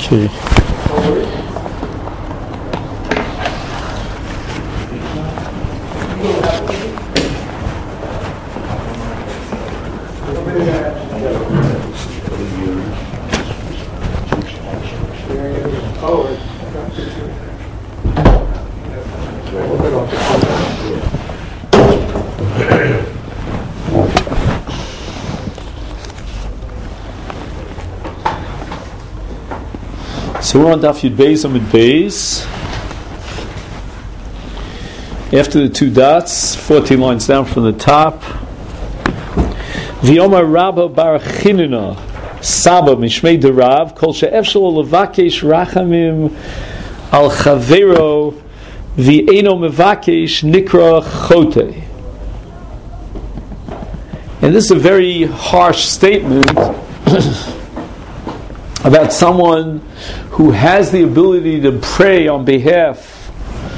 Okay. So we're on Daf Yud Beis Amud Beis. After the two dots, 14 lines down from the top. V'yomar Rabba bar Chinina Saba Mishmei Derav Kol she'efshel levakesh rachamim al chavero v'eino mevakesh nikra chote. And this is a very harsh statement about someone who has the ability to pray on behalf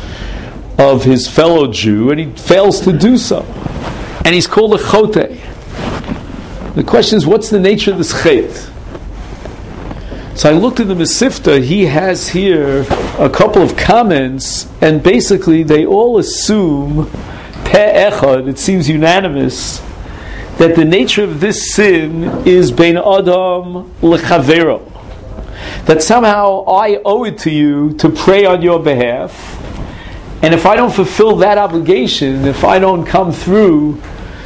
of his fellow Jew, and he fails to do so. And he's called a chote. The question is, what's the nature of this chet? So I looked at the Mesifta. He has here a couple of comments, and basically they all assume, peh echad, it seems unanimous, that the nature of this sin is bein adam lechavero. That somehow I owe it to you to pray on your behalf, and if I don't fulfill that obligation, if I don't come through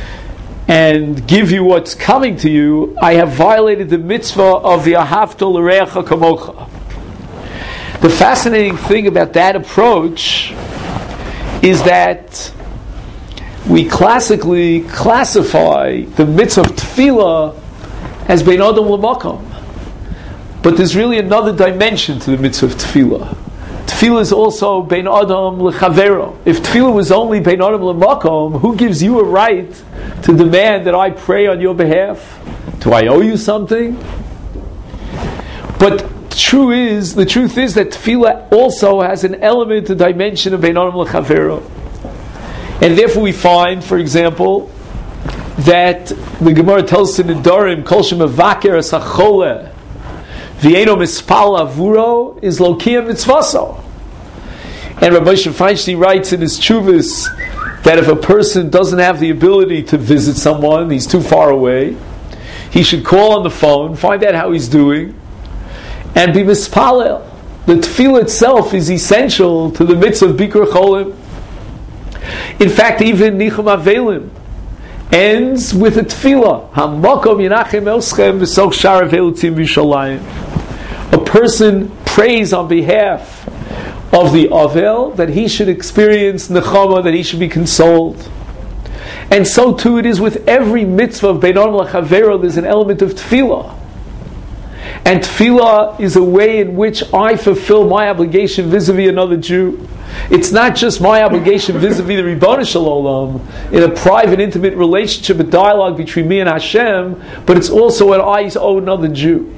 and give you what's coming to you, I have violated the mitzvah of the ahavta l'reacha kamocha. The fascinating thing about that approach is that we classically classify the mitzvah of tefillah as bein adam l'makom. But there's really another dimension to the mitzvah of tefillah. Tefillah is also bein adam lechavero. If tefillah was only bein adam lemakom, who gives you a right to demand that I pray on your behalf? Do I owe you something? But the truth is that tefillah also has an element, a dimension of bein adam lechavero. And therefore we find, for example, that the Gemara tells us in the Dorim, kol shemavaker as hacholeh V'eino mispal avuro is lokia mitzvaso. And Rabbi Moshe Feinstein writes in his Chuvas that if a person doesn't have the ability to visit someone, he's too far away, he should call on the phone, find out how he's doing, and be mispalel. The tefillah itself is essential to the mitzvah of Bikur Cholim. In fact, even Nichum Avelim ends with a tefillah. Hamakom Yenachem Elschem V'Soch Sharav Elutzim V'Shalayim. A person prays on behalf of the Avel that he should experience nechama, that he should be consoled. And so too it is with every mitzvah of bein adam lechavero. There's an element of tefillah. And tefillah is a way in which I fulfill my obligation vis-a-vis another Jew. It's not just my obligation vis-a-vis the Ribono Shel Olam in a private, intimate relationship, a dialogue between me and Hashem, but it's also what I owe another Jew.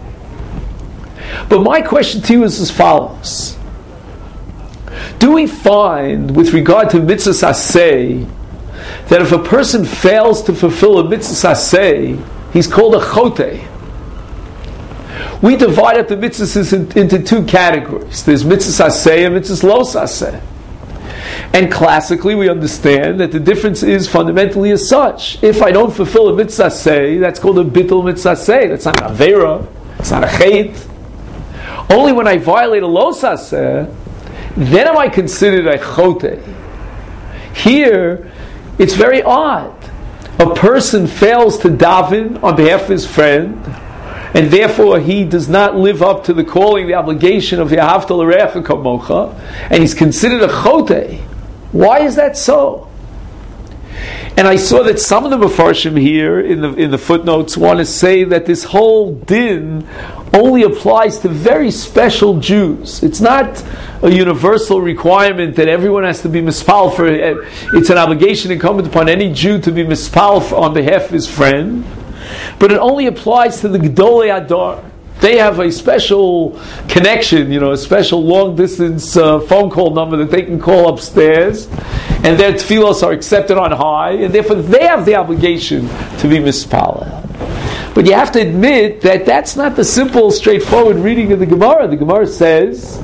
But my question to you is as follows. Do we find, with regard to mitzvah aseh, that if a person fails to fulfill a mitzvah aseh, he's called a chote? We divide up the mitzvahs into two categories. There's mitzvah aseh and mitzvah lo aseh. And classically we understand that the difference is fundamentally as such. If I don't fulfill a mitzvah aseh, that's called a bittul mitzvah aseh. That's not an avera. It's not a chet. Only when I violate a lo aseh, then am I considered a chote. Here, it's very odd. A person fails to daven on behalf of his friend, and therefore he does not live up to the calling, the obligation of the ahavta l'reacha kamocha, and he's considered a chote. Why is that so? And I saw that some of the Mefarshim here in the footnotes want to say that this whole din only applies to very special Jews. It's not a universal requirement that everyone has to be mispal for. It's an obligation incumbent upon any Jew to be mispal on behalf of his friend. But it only applies to the Gedolei Adar. They have a special connection, a special long-distance phone call number that they can call upstairs, and their tefillos are accepted on high, and therefore they have the obligation to be mispalel. But you have to admit that that's not the simple, straightforward reading of the Gemara. The Gemara says,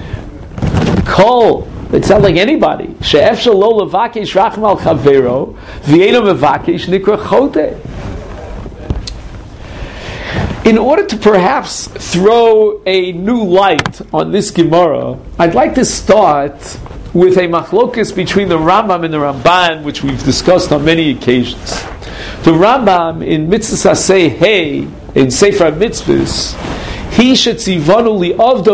Kol, it sounds like anybody. She'efshel lo levakesh racham al chavero, v'eino mevakesh nikra chote. In order to perhaps throw a new light on this Gemara, I'd like to start with a machlokus between the Rambam and the Ramban, which we've discussed on many occasions. The Rambam in Mitzvah Saseh Hey, in Sefer Mitzvahs, he shetzivanu li'avdo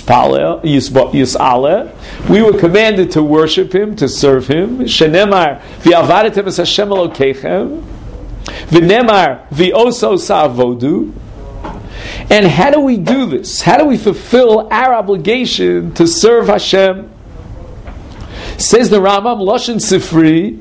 yis'aleh. We were commanded to worship him, to serve him. Shenemar v'avadetem es Hashem Elokeichem, v'nemar v'oso sa'avodu. And how do we do this? How do we fulfill our obligation to serve Hashem? Says the Rambam, Loshen Sifri,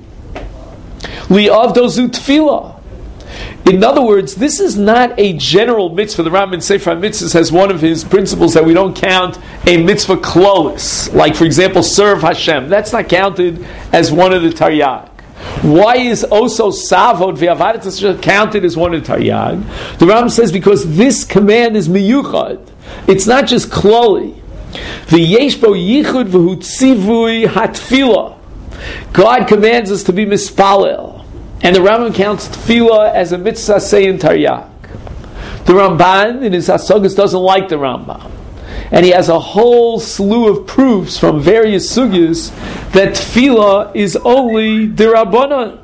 Li'avdo zu tefillah. In other words, this is not a general mitzvah. The Rambam in Sefer Mitzvahs has one of his principles that we don't count a mitzvah klolis. Like, for example, serve Hashem. That's not counted as one of the taryag. Why is also savod v'avadet counted as one of the taryag? The Rambam says because this command is miyuchad. It's not just kloli. V'yesh bo yichud v'hu tzivui hatfila. God commands us to be mispalel. And the Rambam counts tefillah as a mitzvah seyin taryag. The Ramban in his Hasagas doesn't like the Rambam. And he has a whole slew of proofs from various sugyas that tefillah is only derabanan.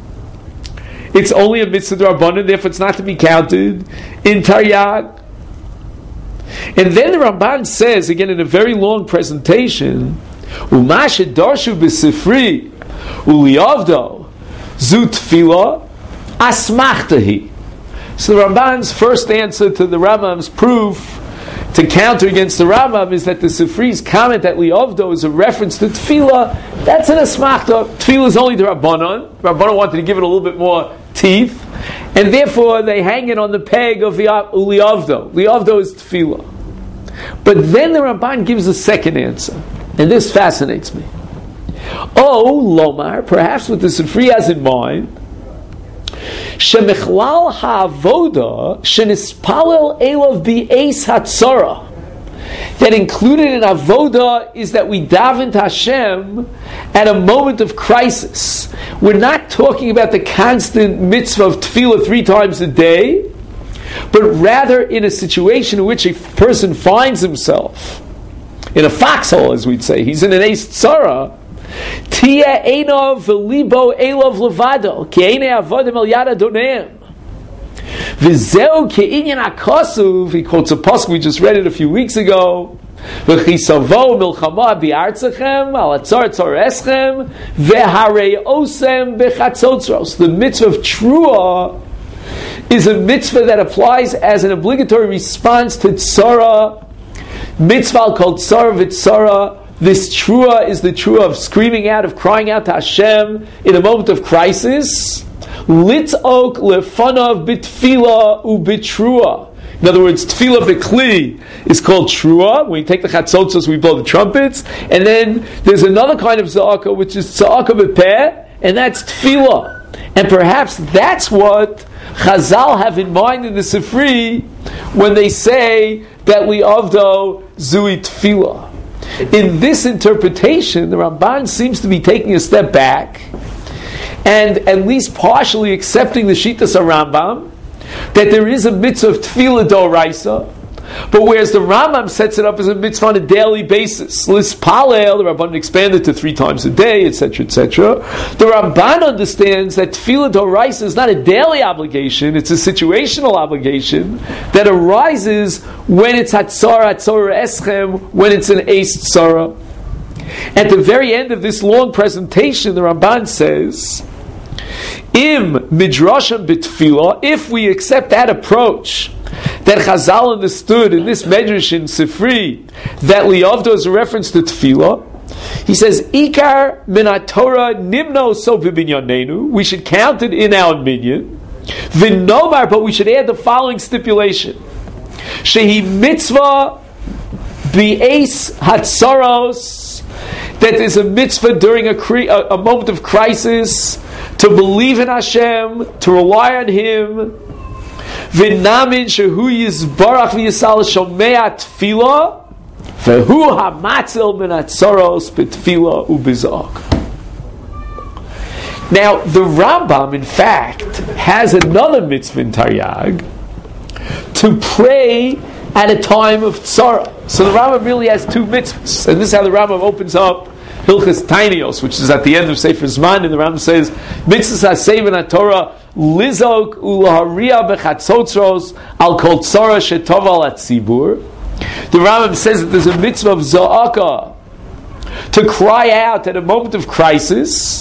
It's only a mitzvah derabanan, therefore it's not to be counted in taryag. And then the Ramban says, again in a very long presentation, Umashe darshu b'sifri uliavdo zu tefillah asmachtahi. So the Ramban's first answer to the Rambam's proof to counter against the Rambam is that the Sifri's comment that liavdo is a reference to tefillah. That's an asmachta. Tefillah is only the Rabbanon. Rabbanon wanted to give it a little bit more teeth, and therefore they hang it on the peg of liavdo. Liavdo is tefillah. But then the Ramban gives a second answer, and this fascinates me. Oh, Lomar, perhaps what the Sifri has in mind, Shemichlal ha'avoda shenispalel elav bi'eis hatzara. That included in avoda is that we daven to Hashem at a moment of crisis. We're not talking about the constant mitzvah of tefillah 3 times a day, but rather in a situation in which a person finds himself in a foxhole, as we'd say. He's in an eis tzara. Tia einav v'libo elav levado ki einei avodim el yad adoneim v'zeu ke'inyan hakasuv. He quotes a pasuk we just read it a few weeks ago. V'chisavo milchama bi'artzachem al atzar tzoreschem v'harei osem b'chatzotzros. The mitzvah of Truah is a mitzvah that applies as an obligatory response to tzara. Mitzvah called tzara v'tzara. This Truah is the Truah of screaming out, of crying out to Hashem in a moment of crisis. Litzok lefanav bitfila ubitruah. In other words, tefillah b'kli is called Truah. When you take the chatzotzos, we blow the trumpets. And then there's another kind of za'aka, which is za'aka b'peh, and that's tefillah. And perhaps that's what Chazal have in mind in the Sifri when they say that li'avdo zui tefillah. In this interpretation, the Ramban seems to be taking a step back and at least partially accepting the Shitas Rambam that there is a mitzvah of tefillah d'oraisa, but whereas the Rambam sets it up as a mitzvah on a daily basis, lispalel, the Ramban expanded to 3 times a day, etc., etc. The Ramban understands that tefillah d'oraisa is not a daily obligation; it's a situational obligation that arises when it's hatzara eschem, when it's an eis tzara. At the very end of this long presentation, the Ramban says, Im midrasham b'tefillah, if we accept that approach that Chazal understood in this Medrash in Sifri, that liavdo is a reference to tefillah, he says, Ikar min Torah nimno so b'binyanenu, we should count it in our minyan, v'nomar, but we should add the following stipulation, shehi mitzvah b'eis hatzaros, that there's a mitzvah during a moment of crisis to believe in Hashem, to rely on Him. V'namin shehu yizbarach v'yisal shomea tefillah v'hu hamatzil min hatzoros b'tefillah u'bizak. Now, the Rambam, in fact, has another mitzvah in Taryag to pray at a time of tzara. So the Rambam really has two mitzvahs. And this is how the Rambam opens up Hilchas Tainios, which is at the end of Sefer Zman, and the Rambam says, Mitzvah HaSev in HaTorah, Lizok Ulaharia Bechatzotros Al Kol Tzara Shetov Al Atzibur. The Rambam says that there's a mitzvah of Za'aka, to cry out at a moment of crisis.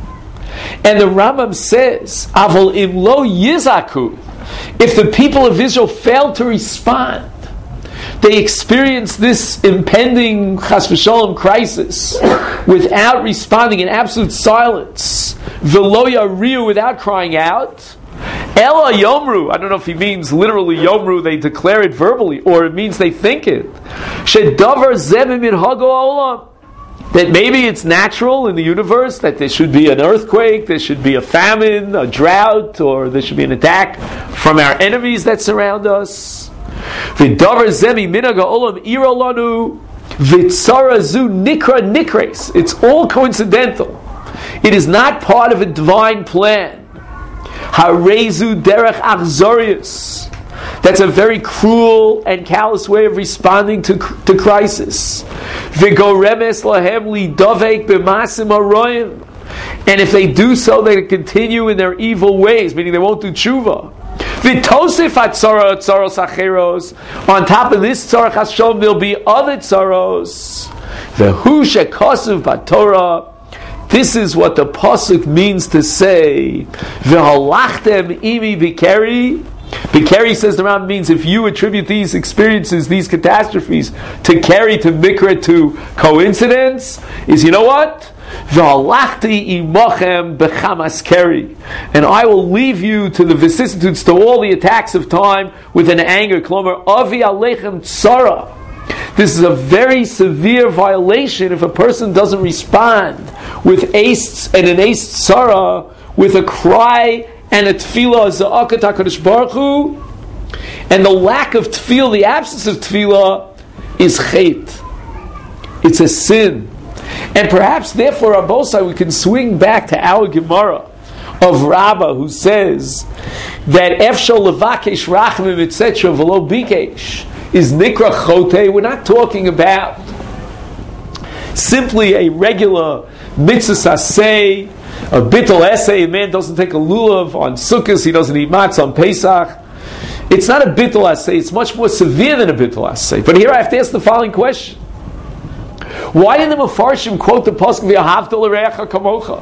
And the Rambam says, Avol Im Lo Yizaku, if the people of Israel fail to respond, they experience this impending Chas v'Shalom crisis without responding, in absolute silence, V'lo Yariu, without crying out, Ela Yomru, I don't know if he means literally Yomru, they declare it verbally, or it means they think it, Shedavar Zeh Minhago Olam, that maybe it's natural in the universe that there should be an earthquake, there should be a famine, a drought, or there should be an attack from our enemies that surround us. V'davar zemi minaga olam irolanu v'tzara zu nikra nikres. It's all coincidental. It is not part of a divine plan. Harezu derech achzorius. That's a very cruel and callous way of responding to crisis. V'goremes lahem lidavek b'masim aroyim. And if they do so, they continue in their evil ways, meaning they won't do tshuva. V'tosif atzara tzaros acheros. On top of this tzara chas v'shalom, there'll be other tzaros. V'hu shekosuv b'Torah. This is what the pasuk means to say. V'halachtem imi b'keri. B'keri, says the Ram, means if you attribute these experiences, these catastrophes, to carry, to mikra, to coincidence, is, you know what? V'halachti imochem b'chamas keri, and I will leave you to the vicissitudes, to all the attacks of time, with an anger. Klomer avi aleichem tzara. This is a very severe violation if a person doesn't respond with ace and an ace tzara, with a cry and a tefillah, za'akat HaKadosh Baruch Hu, and the lack of tefillah, the absence of tefillah, is chet. It's a sin. And perhaps, therefore, Rabbosai, we can swing back to our Gemara of Rabbah, who says that Efshal levakesh rachmim etc. v'lo bikesh is nikra chote. We're not talking about simply a regular mitzvah saseh, a bittul essay. A man doesn't take a lulav on Sukkot, he doesn't eat matzah on Pesach. It's not a bittul essay, it's much more severe than a bittul essay. But here I have to ask the following question. Why did the Mefarshim quote the pasuk v'ahavta l'reacha kamocha?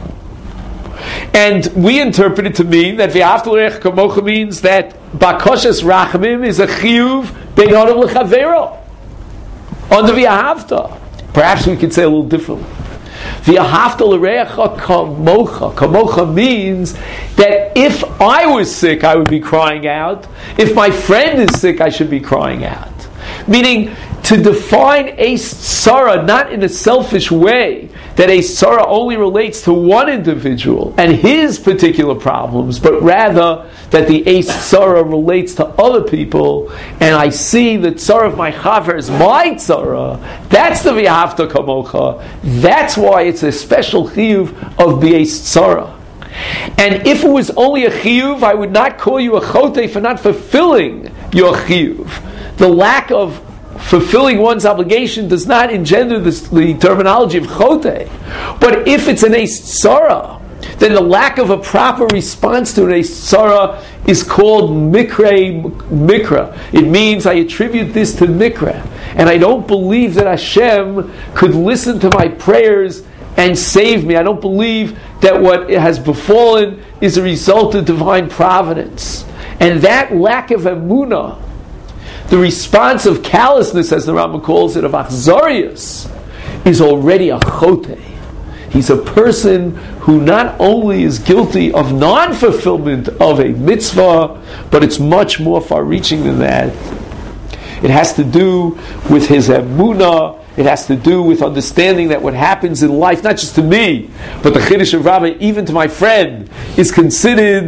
And we interpret it to mean that v'ahavta l'reacha kamocha means that bakoshes rachamim is a chiyuv bein adam l'chavero under v'ahavta. Perhaps we could say a little differently. V'ahavta l'reacha kamocha. Kamocha means that if I was sick, I would be crying out. If my friend is sick, I should be crying out. Meaning, to define a tzara not in a selfish way, that a tzara only relates to one individual and his particular problems, but rather that the ace tzara relates to other people, and I see the tzara of my chaver as my tzara. That's the v'ahavta kamocha. That's why it's a special chiyuv of the ace tzara. And if it was only a chiyuv, I would not call you a chote for not fulfilling your chiyuv. The lack of fulfilling one's obligation does not engender the terminology of chote. But if it's an eis tzara, then the lack of a proper response to an eis tzara is called mikra. It means I attribute this to mikra. And I don't believe that Hashem could listen to my prayers and save me. I don't believe that what has befallen is a result of divine providence. And that lack of emunah, the response of callousness, as the Rambam calls it, of achzarius, is already a chote. He's a person who not only is guilty of non-fulfillment of a mitzvah, but it's much more far-reaching than that. It has to do with his emunah. It has to do with understanding that what happens in life, not just to me, but the Chiddush of Rabbah, even to my friend, is considered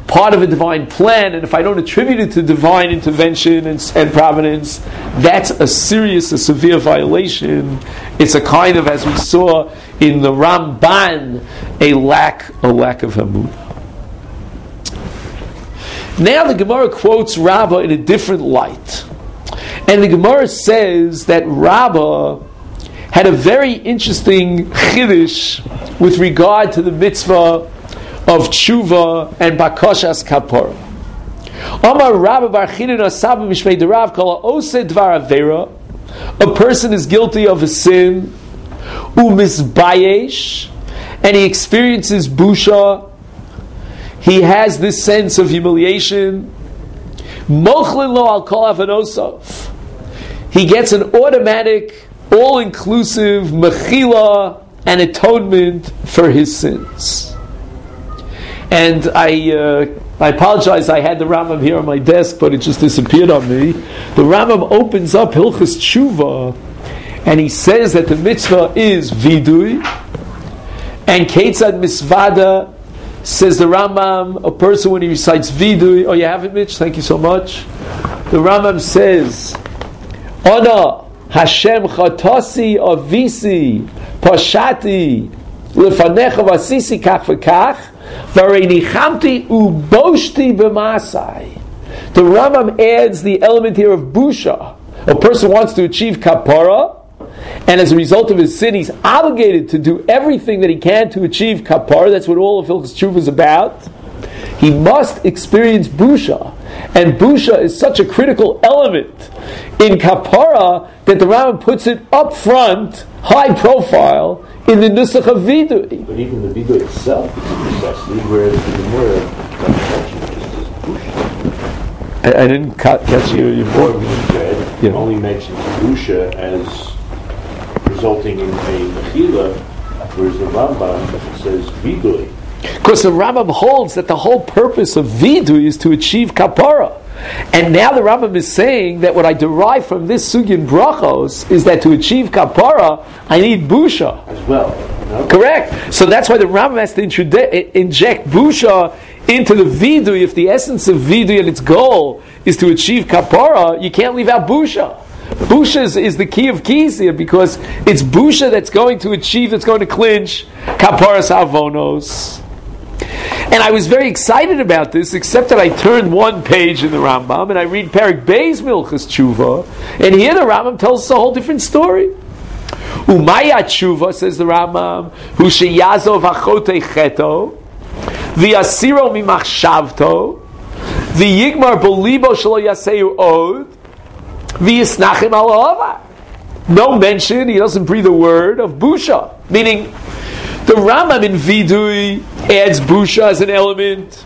part of a divine plan, and if I don't attribute it to divine intervention and providence, that's a severe violation. It's a kind of, as we saw in the Ramban, a lack of Emunah. Now the Gemara quotes Rabbah in a different light. And the Gemara says that Rabbah had a very interesting chiddush with regard to the mitzvah of tshuva and bakashas kapara. Amar Rabbah bar Chinina Sabi Mishmei Derav Kala Ose Dvar Avera. A person is guilty of a sin, umisbayesh, and he experiences busha. He has this sense of humiliation. Mochlin lo al kol avanosov. He gets an automatic, all-inclusive mechila and atonement for his sins. And I apologize, I had the Rambam here on my desk, but it just disappeared on me. The Rambam opens up Hilchos Tshuva, and he says that the mitzvah is vidui, and Ketzad Misvada, says the Rambam, a person when he recites vidui, oh you have it Mitch, thank you so much. The Rambam says, Ona Hashem Chatasi Avisi Pashati Lefanecha Vasisi Kach V'Kach Varenichamti Uboshti B'Masai. The Rambam adds the element here of busha. A person wants to achieve kapara, and as a result of his sin, he's obligated to do everything that he can to achieve kapara. That's what all of Hilchos Tshuva is about. He must experience busha, and busha is such a critical element in kapara that the Rambam puts it up front, high profile, in the nusach of vidui. But even the vidui itself is a necessity, whereas the Gemara just as busha. I didn't catch your word. It only mentions busha as resulting in a mechila, whereas the Rambam says vidui. Because the Rambam holds that the whole purpose of vidui is to achieve kapara. And now the Rambam is saying that what I derive from this sugya in brachos is that to achieve kapara, I need busha. As well. No? Correct. So that's why the Rambam has to inject busha into the vidui. If the essence of vidui and its goal is to achieve kapara, you can't leave out busha. Busha is the key of keys here, because it's busha that's going to achieve, that's going to clinch kaparas avonos. And I was very excited about this, except that I turned one page in the Rambam and I read Perek Beis Milchas Tshuva, and here the Rambam tells us a whole different story. Umaya Tshuva, says the Rambam, Hu sheyazov achote cheto, v'yasiro mimachshavto, v'yigmar bolibo shelo yaseu od, v'yisnachim al ha'avar. No mention, he doesn't breathe a word of busha, meaning the Rambam in Vidui adds busha as an element,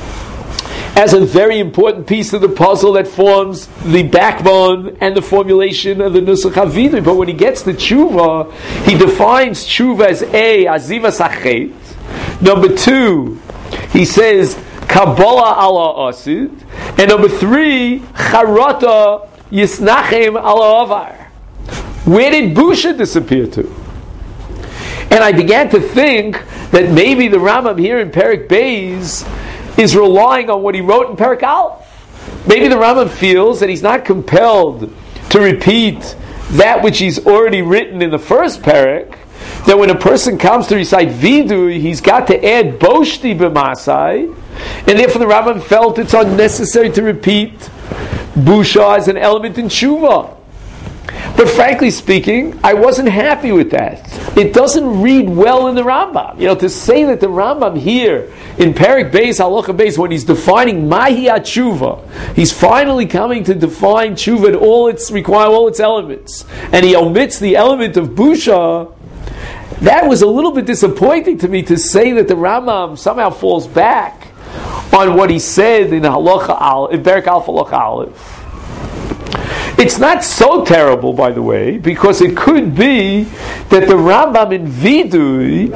as a very important piece of the puzzle that forms the backbone and the formulation of the Nusach HaVidui. But when he gets to tshuva, he defines tshuva as aziva sachet. Number 2, he says kabbalah ala asid, and number 3, charata yisnachem ala avar. Where did busha disappear to? And I began to think that maybe the Rambam here in Perek Beis is relying on what he wrote in Perek Aleph. Maybe the Rambam feels that he's not compelled to repeat that which he's already written in the first Perek, that when a person comes to recite Vidui, he's got to add Boshti b'Masai, and therefore the Rambam felt it's unnecessary to repeat Busha as an element in Tshuva. But frankly speaking, I wasn't happy with that. It doesn't read well in the Rambam. To say that the Rambam here in Perek Beis Halacha Beis, when he's defining Mahi HaTshuva, he's finally coming to define Tshuva and all its elements, and he omits the element of Busha. That was a little bit disappointing to me, to say that the Rambam somehow falls back on what he said in Perek Aleph Halacha Aleph. It's not so terrible, by the way, because it could be that the Rambam in Vidui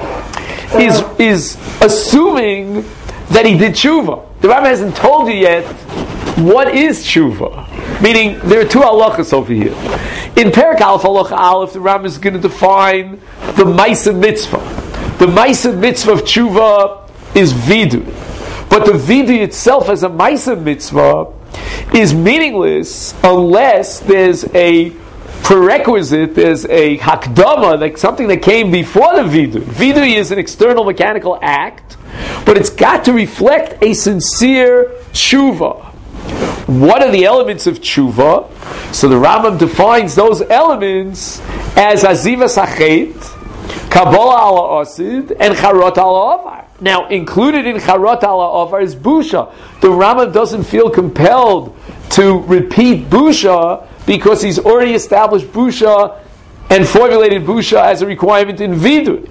is assuming that he did tshuva. The Rambam hasn't told you yet what is tshuva. Meaning, there are 2 halachas over here. In Perek Aleph Halacha Aleph, the Rambam is going to define the Ma'aseh Mitzvah. The Ma'aseh Mitzvah of tshuva is Vidui. But the vidui itself as a Maisa mitzvah is meaningless unless there's a prerequisite, there's a hakdama, like something that came before the vidui. Vidui is an external mechanical act, but it's got to reflect a sincere tshuva. What are the elements of tshuva? So the Rambam defines those elements as azivas hachet, kabbalah ala asid, and charot ala avar. Now, included in charot ala avar is busha. The Rambam doesn't feel compelled to repeat busha because he's already established busha and formulated busha as a requirement in vidui.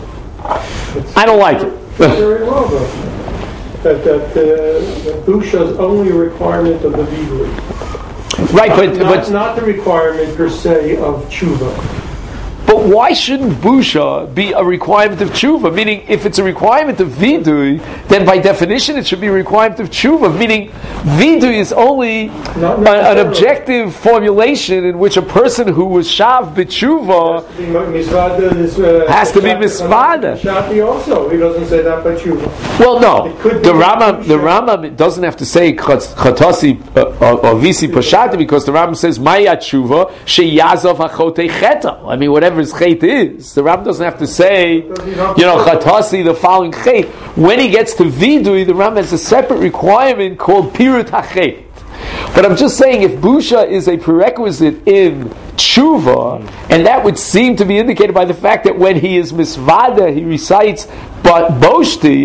I don't like it. Very well, though. That busha is only a requirement of the vidui. Right, but not the requirement per se of tshuva. But why shouldn't busha be a requirement of tshuva? Meaning, if it's a requirement of vidui, then by definition it should be a requirement of tshuva. Meaning, vidui is only an objective formulation in which a person who was shav b'tshuva has to be misvada. Shati also, he doesn't say that by tshuva. Well, no, the Rambam doesn't have to say chatasi or visi pashati because the Rambam says maya tshuva sheyazov hachotei cheta. I mean, whatever his chet is. The Rambam doesn't have to say, chatasi, the following chet. When he gets to vidui, the Rambam has a separate requirement called pirut hachet. But I'm just saying, if busha is a prerequisite in tshuva, and that would seem to be indicated by the fact that when he is misvada, he recites but boshti,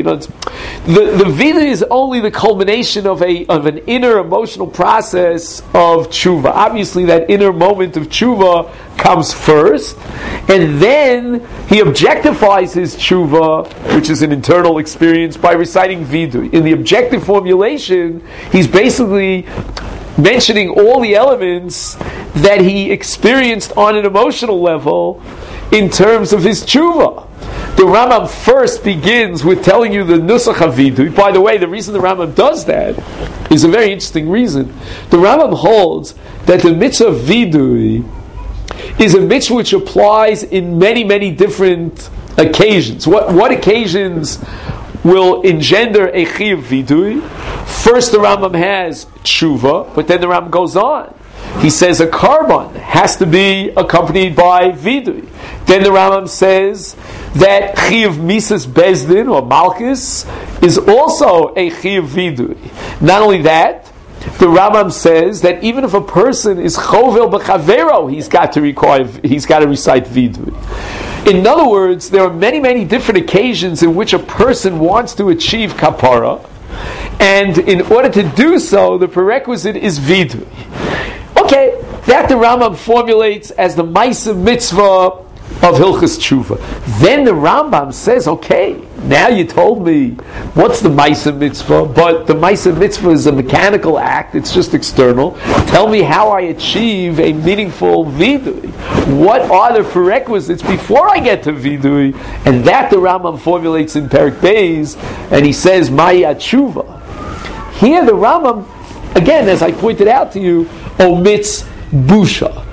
the vidui is only the culmination of an inner emotional process of tshuva. Obviously, that inner moment of tshuva comes first, and then he objectifies his tshuva, which is an internal experience, by reciting vidui. In the objective formulation, he's basically mentioning all the elements that he experienced on an emotional level in terms of his tshuva. The Rambam first begins with telling you the nusach havidui. By the way, the reason the Rambam does that is a very interesting reason. The Rambam holds that the mitzvah of vidui is a mitzvah which applies in many, many different occasions. What occasions will engender a chiyuv vidui? First, the Rambam has tshuva, but then the Rambam goes on. He says a korban has to be accompanied by vidui. Then the Rambam says that chiyuv misas bezdin or malchus is also a chiyuv vidui. Not only that, the Rambam says that even if a person is chovel b'chavero, he's got to recite vidui. In other words, there are many, many different occasions in which a person wants to achieve kapara, and in order to do so, the prerequisite is vidui. Okay, that the Rambam formulates as the Maisa mitzvah of Hilchas Tshuva. Then the Rambam says, okay, now you told me what's the Maisa mitzvah, but the Maisa mitzvah is a mechanical act, it's just external. Tell me how I achieve a meaningful vidui. What are the prerequisites before I get to vidui? And that the Rambam formulates in Perek Beis, and he says, Maya Tshuva. Here the Rambam, again, as I pointed out to you, omits busha.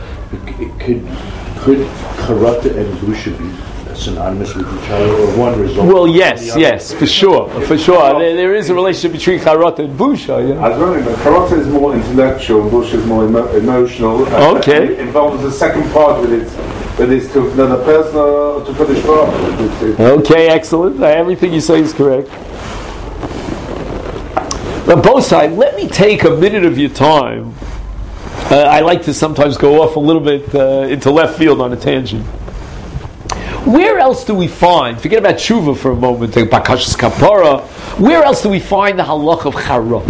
Could charata and busha be synonymous with each other, or one result? Well, yes, for sure. There is a relationship between charata and busha. Yeah? I was wondering, but charata is more intellectual, busha is more emotional. Okay. It involves the second part with it. That is to the person to put the shvar. Okay, excellent. Everything you say is correct. On both sides, let me take a minute of your time. I like to sometimes go off a little bit into left field on a tangent. Where else do we find, forget about tshuva for a moment, bakashas kapara, where else do we find the halach of charot?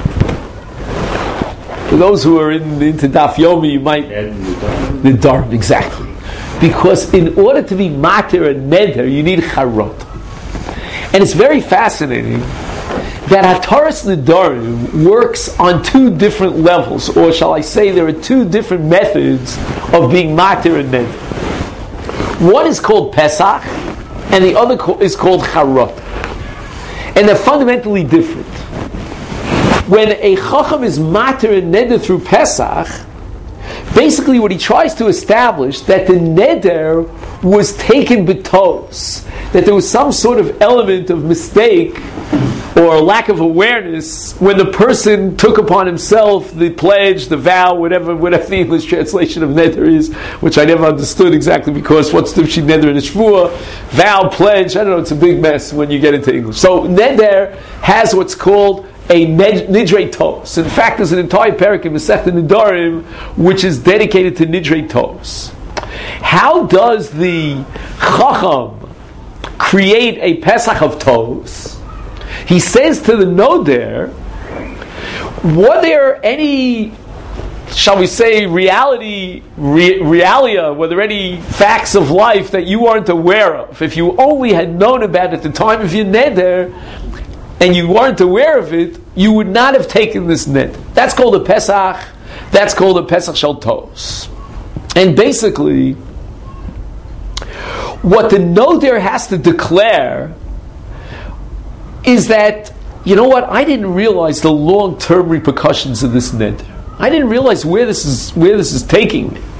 For those who are into Daf Yomi, you might... Nidarim, exactly. Because in order to be matir and neder, you need charot. And it's very fascinating that Hataras Nidarim works on two different levels, or shall I say there are two different methods of being matir and neder. One is called Pesach, and the other is called Charot. And they're fundamentally different. When a Chacham is matir and neder through Pesach, basically what he tries to establish that the neder was taken betos, that there was some sort of element of mistake or lack of awareness when the person took upon himself the pledge, the vow, whatever the English translation of neder is, which I never understood exactly, because what's the neder and shvuah, vow, pledge, I don't know, it's a big mess when you get into English. So neder has what's called a nidrei tos. In fact, there's an entire parak in Masechta Nedarim which is dedicated to nidrei tos. How does the Chacham create a Pesach of tos? He says to the Noder, were there any, shall we say, realia, were there any facts of life that you weren't aware of? If you only had known about it at the time of your neder, and you weren't aware of it, you would not have taken this neder. That's called a Pesach, that's called a Pesach Shel Tos. And basically, what the Noder has to declare is that, you know what, I didn't realize the long-term repercussions of this neder. I didn't realize where this is taking me.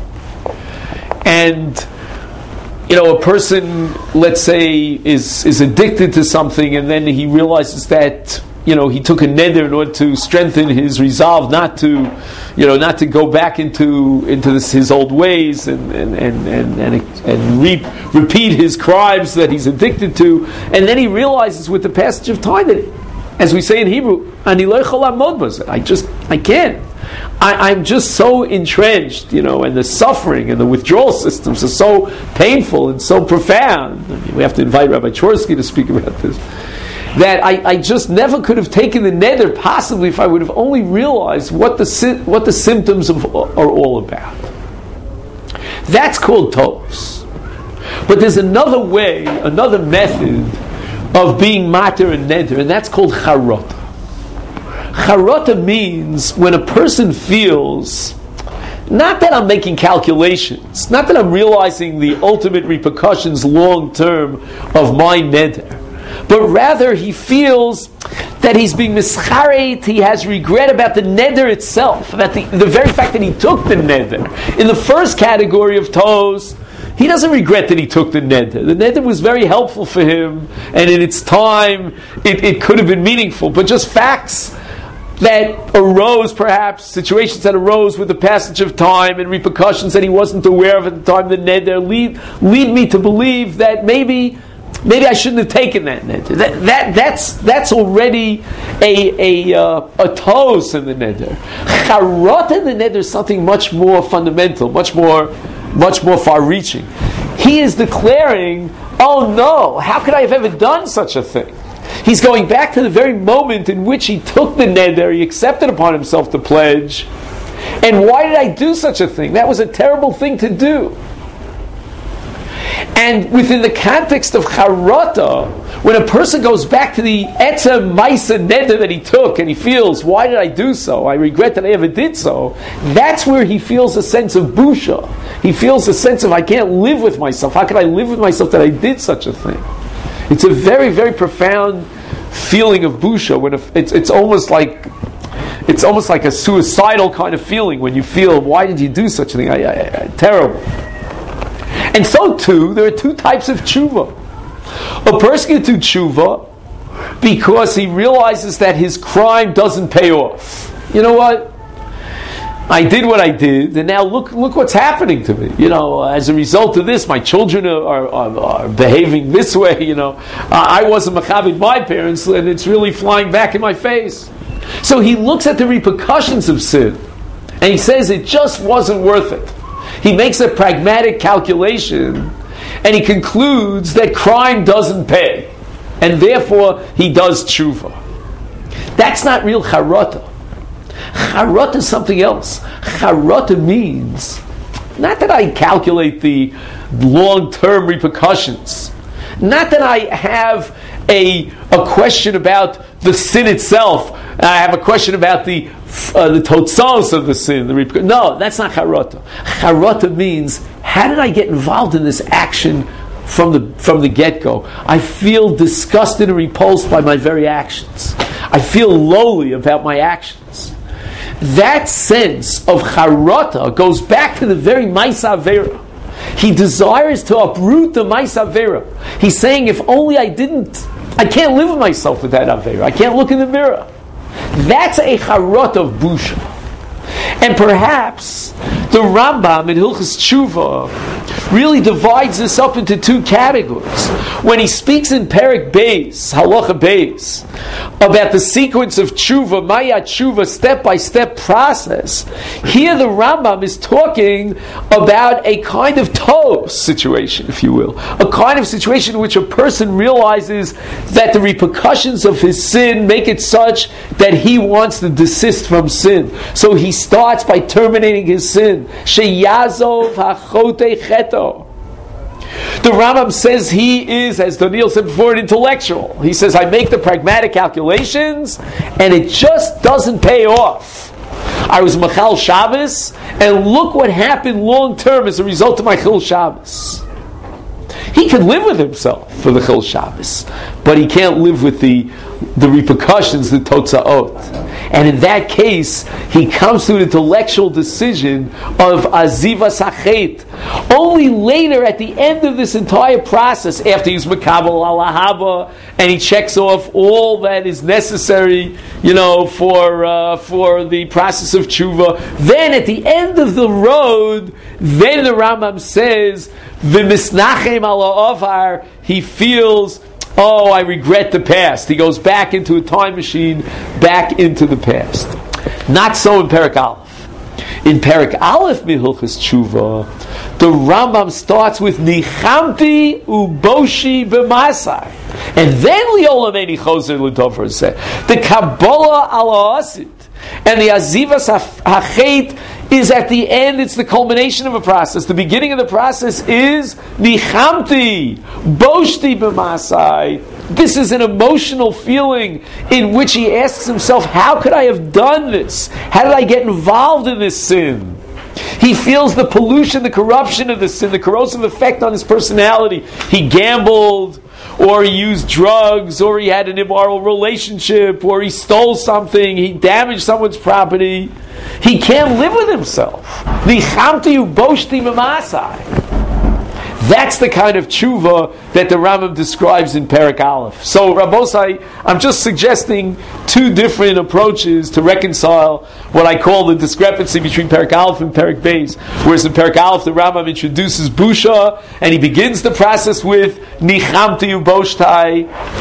And a person, let's say, is addicted to something, and then he realizes that he took a neder in order to strengthen his resolve not to go back into his old ways and repeat his crimes that he's addicted to, and then he realizes with the passage of time that, as we say in Hebrew, I can't. I'm just so entrenched, and the suffering and the withdrawal systems are so painful and so profound. I mean, we have to invite Rabbi Chorsky to speak about this. That I just never could have taken the neder, possibly, if I would have only realized what the symptoms are all about. That's called tos. But there's another way, another method of being mater and neder, and that's called charota. Charota means when a person feels, not that I'm making calculations, not that I'm realizing the ultimate repercussions long term of my neder, but rather he feels that he's being mischaret, he has regret about the neder itself, about the very fact that he took the neder. In the first category of tos, he doesn't regret that he took the neder. The neder was very helpful for him, and in its time, it could have been meaningful, but just facts that arose, perhaps, situations that arose with the passage of time and repercussions that he wasn't aware of at the time of the neder lead me to believe that maybe I shouldn't have taken that neder. That's already a tos in the neder. Charot in the neder is something much more fundamental, much more far-reaching. He is declaring, oh no, how could I have ever done such a thing? He's going back to the very moment in which he took the neder, he accepted upon himself the pledge, and why did I do such a thing? That was a terrible thing to do. And within the context of charota, when a person goes back to the etzem maisa neder that he took, and he feels, why did I do so? I regret that I ever did so. That's where he feels a sense of busha. He feels a sense of, I can't live with myself. How can I live with myself that I did such a thing? It's a very, very profound feeling of busha. When it's almost like a suicidal kind of feeling when you feel, why did you do such a thing? Terrible. And so too, there are two types of tshuva. A person can do tshuva because he realizes that his crime doesn't pay off. You know what? I did what I did, and now look what's happening to me. As a result of this, my children are behaving this way. I wasn't machabed my parents, and it's really flying back in my face. So he looks at the repercussions of sin, and he says it just wasn't worth it. He makes a pragmatic calculation, and he concludes that crime doesn't pay, and therefore he does tshuva. That's not real charota. Charota is something else. Charota means not that I calculate the long-term repercussions, not that I have a question about the sin itself. I have a question about the totzos of the sin. No, that's not charota. Charota means, how did I get involved in this action from the get-go? I feel disgusted and repulsed by my very actions. I feel lowly about my actions. That sense of charota goes back to the very Maisa Avera. He desires to uproot the Maisa Avera. He's saying, if only I didn't I can't live with myself with that Aveira. I can't look in the mirror. That's a charot of busha. And perhaps the Rambam in Hilchos Tshuva really divides this up into two categories. When he speaks in Perek Beis, Halacha Beis, about the sequence of Tshuva, Maya Tshuva, step-by-step process, here the Rambam is talking about a kind of Tov situation, if you will. A kind of situation in which a person realizes that the repercussions of his sin make it such that he wants to desist from sin. So he starts by terminating his sin. Sheyazov hachote cheto. The Rambam says he is, as Daniel said before, an intellectual. He says, I make the pragmatic calculations, and it just doesn't pay off. I was Machal Shabbos, and look what happened long term as a result of my Chil Shabbos. He can live with himself for the Chil Shabbos, but he can't live with the repercussions, the Totzaot. And in that case, he comes to an intellectual decision of Azivas Hachet. Only later, at the end of this entire process, after he's Makabel al Ahava, and he checks off all that is necessary, for the process of tshuva, then at the end of the road, then the Rambam says, V'misnachem ala ovar, he feels, oh, I regret the past. He goes back into a time machine, back into the past. Not so in Perek Aleph. In Perek Aleph Mihilchas Tshuva, the Rambam starts with Nichamti uboshi b'masai, and then Liolam Eini Choser l'Dover said the Kabbalah ala Asid, and the Azivas Hachet is at the end. It's the culmination of a process. The beginning of the process is Nichamti boshti b'masai. This is an emotional feeling in which he asks himself, how could I have done this? How did I get involved in this sin? He feels the pollution, the corruption of the sin, the corrosive effect on his personality. He gambled, or he used drugs, or he had an immoral relationship, or he stole something, he damaged someone's property. He can't live with himself. Nichamti uboshti b'masai. That's the kind of tshuva that the Rambam describes in Perek Aleph. So, Rabbosai, I'm just suggesting two different approaches to reconcile what I call the discrepancy between Perek Aleph and Perek Beis. Whereas in Perek Aleph, the Rambam introduces busha, and he begins the process with nichamti uboshtai.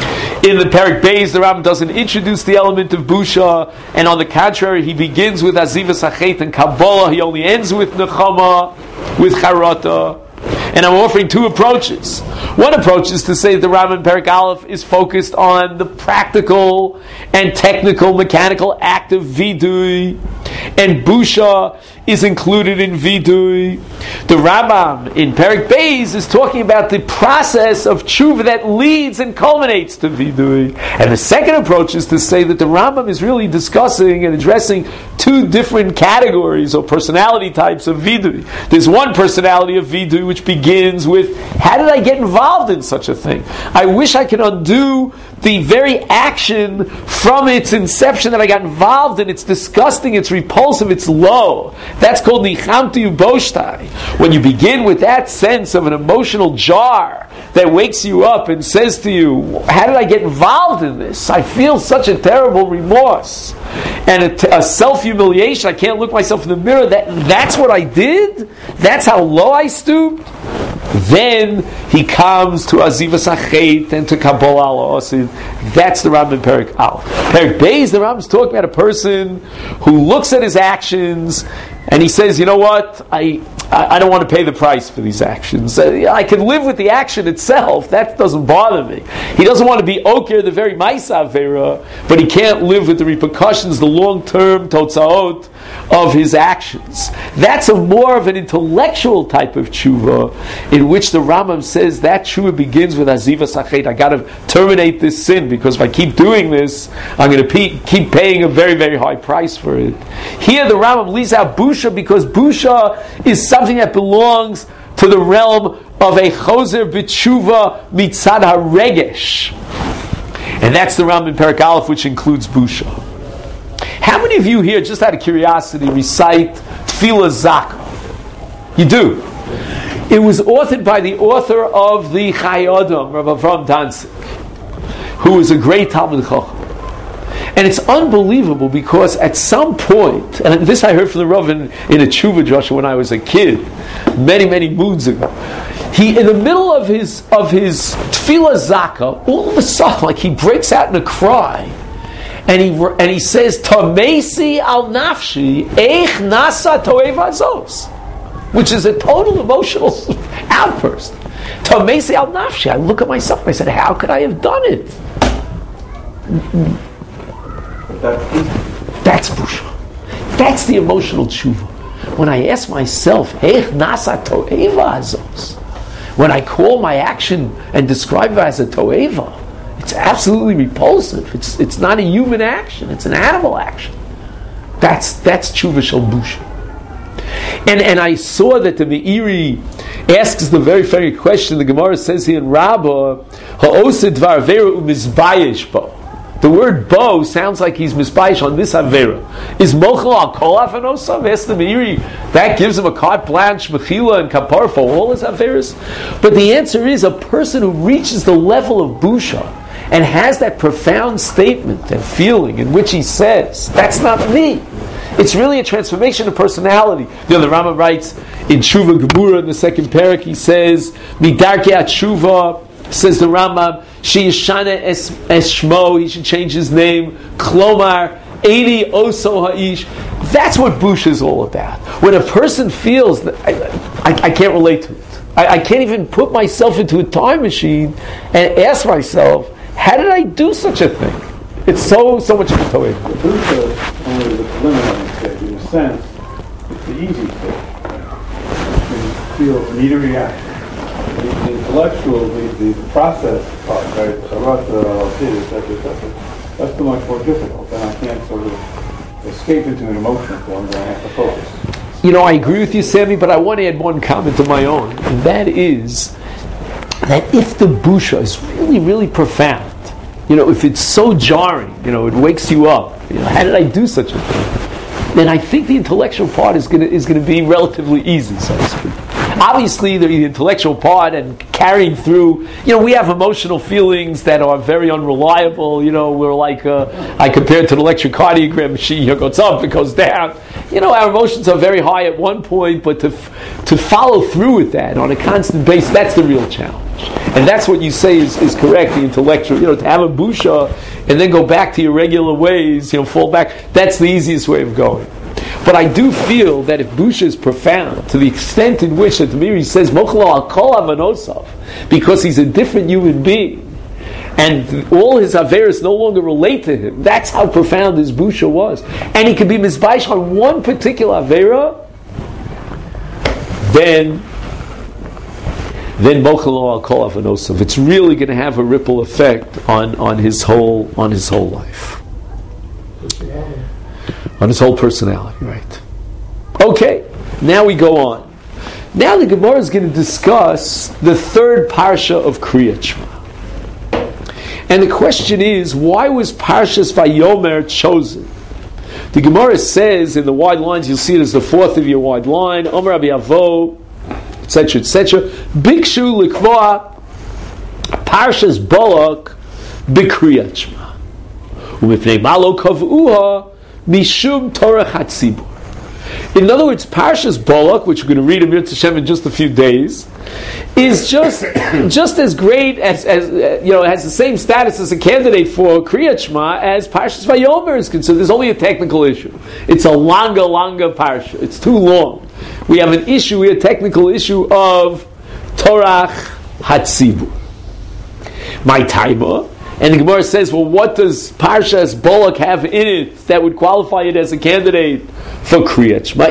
In the Perek Beis, the Rambam doesn't introduce the element of busha, and on the contrary, he begins with azivas hachet and Kabbalah. He only ends with nechama, with charata. And I'm offering two approaches. One approach is to say that the Rambam in Perek Aleph is focused on the practical and technical, mechanical act of vidui, and busha is included in vidui. The Rambam in Perek Beis is talking about the process of tshuva that leads and culminates to vidui. And the second approach is to say that the Rambam is really discussing and addressing two different categories or personality types of vidui. There's one personality of vidui which begins with, how did I get involved in such a thing? I wish I could undo the very action from its inception that I got involved in. It's disgusting, it's repulsive, it's low. That's called nichamti uboshtai. When you begin with that sense of an emotional jar that wakes you up and says to you, how did I get involved in this? I feel such a terrible remorse and a self-humiliation. I can't look myself in the mirror. That's what I did? That's how low I stooped? Then he comes to Azivas Hachet and to Kabbalah al Asid. That's the Rambam in Perek Aleph. Perek Beis, the Rambam is talking about a person who looks at his actions and he says, you know what, I don't want to pay the price for these actions. I can live with the action itself. That doesn't bother me. He doesn't want to be oker, the very ma'isa avera, but he can't live with the repercussions, the long-term totzaot of his actions. That's a more of an intellectual type of tshuva, in which the Rambam says that tshuva begins with azivas hachet. I got to terminate this sin, because if I keep doing this, I'm going to keep paying a very, very high price for it. Here the Rambam leaves out busha, because busha is something that belongs to the realm of a choser b'tshuva mitzad haregesh, and that's the Rambam in Perek Aleph, which includes busha. How many of you here, just out of curiosity, recite Tefillah Zakah? You do. It was authored by the author of the Chai Adam, Rav Avram Danzig. who is a great Talmud Chacham. And it's unbelievable because at some point, and this I heard from the Rav in a tshuva drasha when I was a kid, many moons ago. He, in the middle of his tefillah zaka, all of a sudden, like he breaks out in a cry, and he says, "Tamesi al nafshi, eich nasa toev azos," which is a total emotional outburst. Tamesi al nafshi. I look at myself and I said, "How could I have done it?" That's busha. That's the emotional tshuva. When I ask myself, "Eich nasa toeva azos," when I call my action and describe it as a toeva, it's absolutely repulsive. It's not a human action. It's an animal action. That's tshuva shel busha. And I saw that the Meiri asks the very funny question. The Gemara says here in Rabbah, "Ha'osid dvar avera u'mizbayesh bo." The word bo sounds like he's misbayish on this avera. Is mochel al kol avanosav? Ask the Meiri. That gives him a carte blanche, mechila and kapar for all his averas. But the answer is a person who reaches the level of busha and has that profound statement and feeling in which he says, "That's not me." It's really a transformation of personality. The Rambam writes in Tshuva Gemura in the second parak, he says, "Midarkei Tshuva," says the Rambam, "She yishana es shmo," he should change his name. Klomar, Eini oso ha'ish. That's what Busha is all about. When a person feels that I can't relate to it, I can't even put myself into a time machine and ask myself, how did I do such a thing? It's so much of a toy. Busha is only the preliminary stage. In a sense, it's the easy stage. You feel immediate reaction. The intellectual, the process part, right? That's the much more difficult, and I can't sort of escape into an emotional form, then I have to focus. You know, I agree with you, Sammy, but I want to add one comment of my own, and that is that if the busha is really, really profound, if it's so jarring, it wakes you up. How did I do such a thing? Then I think the intellectual part is going to be relatively easy, so to speak. Obviously, the intellectual part and carrying through, we have emotional feelings that are very unreliable. We're like, I compare it to the electrocardiogram machine. It goes up, it goes down. Our emotions are very high at one point, but to follow through with that on a constant basis, that's the real challenge. And that's what you say is correct, the intellectual, to have a busha and then go back to your regular ways, fall back, that's the easiest way of going. But I do feel that if busha is profound, to the extent in which the Meiri says, Mochlo al kol avanosav, because he's a different human being, and all his averas no longer relate to him, that's how profound his busha was. And he could be mizbayish on one particular avera, then Mochlo al kol avanosav. It's really going to have a ripple effect on his whole life. On his whole personality, right? Okay, now we go on. Now the Gemara is going to discuss the third parsha of Kriyat Shema. And the question is, why was Parshas Vayomer chosen? The Gemara says in the wide lines, you'll see it as the fourth of your wide line, Omer Rabbi Avo, etc., Bikshu Likvoa Parshas Balak B'Kriyat Shema. U'mipnei Malo Kav'uha Mishum Torah Chatzibur. In other words, Parshas Balak, which we're going to read in Mir Tashem in just a few days, is just as great as has the same status as a candidate for Kriyat Shema as Parshas Vayomer is considered. There's only a technical issue. It's a longer parsha. It's too long. We have a technical issue of Torah Chatzibur. My timer. And the Gemara says, well, what does Parshas Balak have in it that would qualify it as a candidate for Kriyat Shema?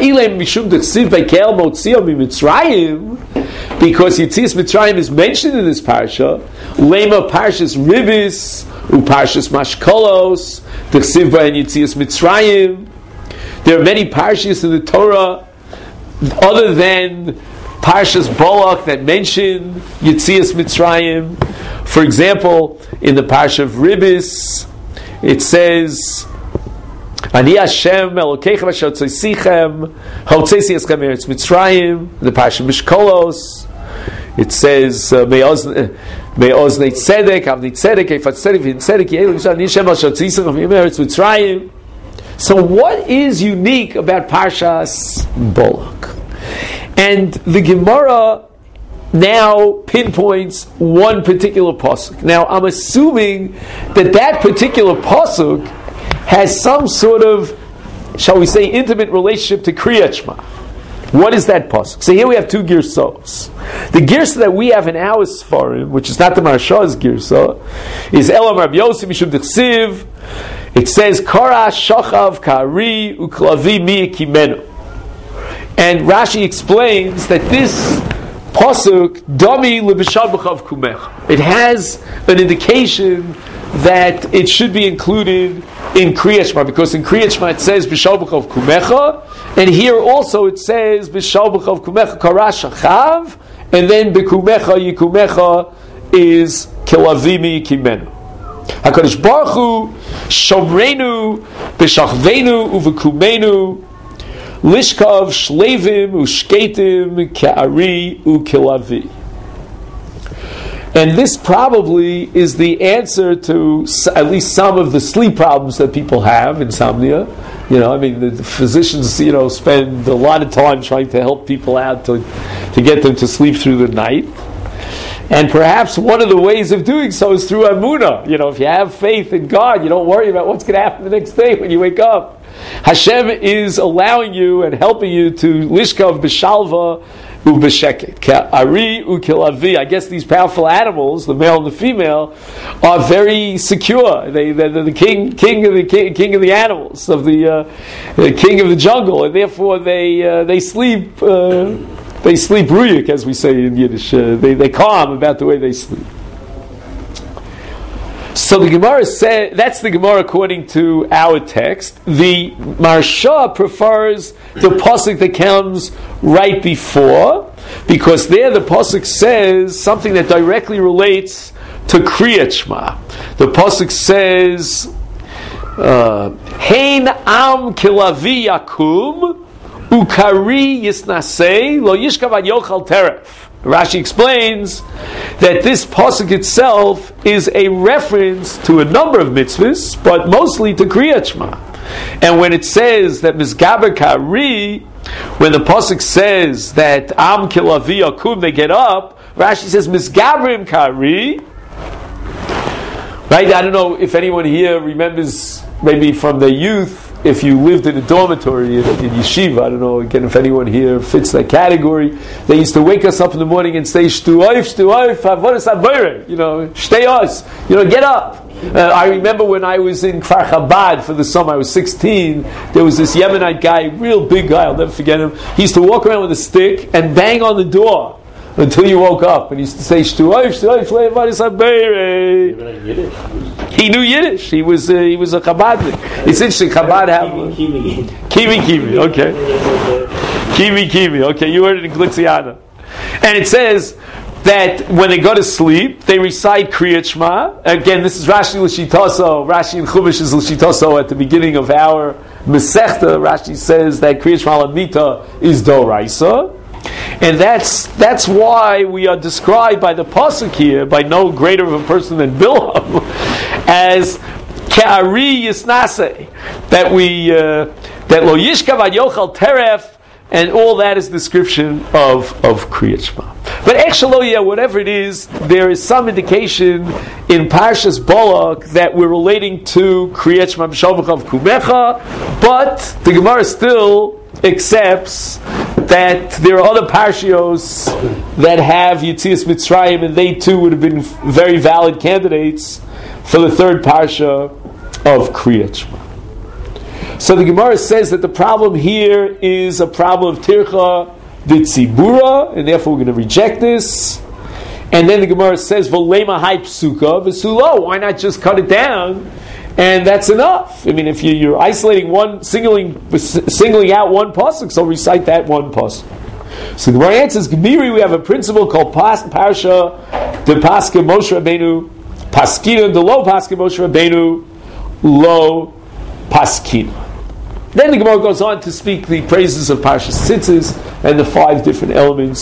Because Yetzias Mitzrayim is mentioned in this parsha. Lema Parshas Ribis, Parshas Mashkolos, D'chsiv Ba and Yetzias Mitzrayim. There are many parshas in the Torah other than Parshas Balak that mention Yetzias Mitzrayim. For example, in the Parsha of Ribis, it says, Ani Hashem Elokeichem Asher Tzosichem Hotzesi Eschem Eretz Mitzrayim. The Parsha of Mishkolos, it says me'oznei tzedek, avnei tzedek, efat tzedek, v'in tzedek, ye'elu yishal nishem al shatzisach of Eretz Mitzrayim. So what is unique about Parshas Balak? And the Gemara now pinpoints one particular pasuk. Now I'm assuming that particular pasuk has some sort of, shall we say, intimate relationship to Kriyat Shema. What is that pasuk? So here we have two girsos. The girsa that we have in our Sfarim, which is not the Maharsha's girsa, is Elam Rabbi Yosef Mishum Dechsiv. It says Kara Shachav Kari Uklavi Mi Kimenu. And Rashi explains that this pasuk Dami Lebishal B'chav Kumech. It has an indication that it should be included in Kriyat Shema, because in Kriyat Shema it says B'shal B'chav Kumecha, and here also it says B'shal B'chav Kumecha Kara Shachav, and then B'kumecha Yikumecha is Kilavimi Kimenu. HaKadosh Baruch Hu Shomreinu B'shachveinu U'v'kumenu Lishkav Shlevim U'shketim Ka'ari U'kilavi. And this probably is the answer to at least some of the sleep problems that people have, insomnia. You know, I mean, the physicians, spend a lot of time trying to help people out to get them to sleep through the night. And perhaps one of the ways of doing so is through Amunah. If you have faith in God, you don't worry about what's going to happen the next day when you wake up. Hashem is allowing you and helping you to lishkav b'shalva u'b'sheket. Ka'ari u'kilavi. I guess these powerful animals, the male and the female, are very secure. They're the king of the animals, of the king of the jungle, and therefore they sleep. They sleep ruyik, as we say in Yiddish. They calm about the way they sleep. So the Gemara said, that's the Gemara according to our text. The Maharsha prefers the pasuk that comes right before, because there the pasuk says something that directly relates to Kriyat Shema. The pasuk says, Hein am kilavi yakum ukari yisnasei lo yishkav ad yochal teref. Rashi explains that this pasuk itself is a reference to a number of mitzvahs, but mostly to Kriyat Shema. And when it says that Mizgaber Kari, when the pasuk says that Am Kilavi Akum, they get up, Rashi says Mizgabrim Kari. Right? I don't know if anyone here remembers, maybe from their youth, if you lived in a dormitory in yeshiva. I don't know, again, if anyone here fits that category. They used to wake us up in the morning and say, Shtu'oif, avodas habayre, shtei os, get up. I remember when I was in Kfar Chabad for the summer, I was 16, there was this Yemenite guy, real big guy, I'll never forget him. He used to walk around with a stick and bang on the door until you woke up, and he used to say Shtu'oif, avodas habayre. He knew Yiddish. He was a Chabadnik. It's interesting. Chabad have Kimi. Okay, Kimi. Okay, you heard it in Glixiana. And it says that when they go to sleep, they recite Kriyat Shema. Again, this is Rashi L'Shitoso. Rashi in Chumash is L'Shitoso at the beginning of our Masechta. Rashi says that Kriyat Shema Lamita is Doraisa. And that's why we are described by the pasuk here, by no greater of a person than Bilam, as Ka'ari Yisnase, that Lo Yishkav Ad Yochal Teref, and all that is description of Kriyat Shema. But actually, whatever it is, there is some indication in Parshas Balak that we're relating to Kriyat Shema B'Shal B'chav Kumecha, but the Gemara still accepts that there are other parshios that have Yetzias Mitzrayim, and they too would have been very valid candidates for the third parsha of Kriyat Shema. So the Gemara says that the problem here is a problem of Tircha V'Tzibura, and therefore we're going to reject this. And then the Gemara says, V'lema hai psuka v'sulo, why not just cut it down? And that's enough. I mean, if you're isolating singling out one pasuk, so recite that one pasuk. So the Gemara answers, Gemiri, we have a principle called Parsha de Paska Moshe Rabbeinu Paskina de Lo Paska Moshe Rabbeinu Lo Paskina. Then the Gemara goes on to speak the praises of Parshas Tzitzis and the 5 different elements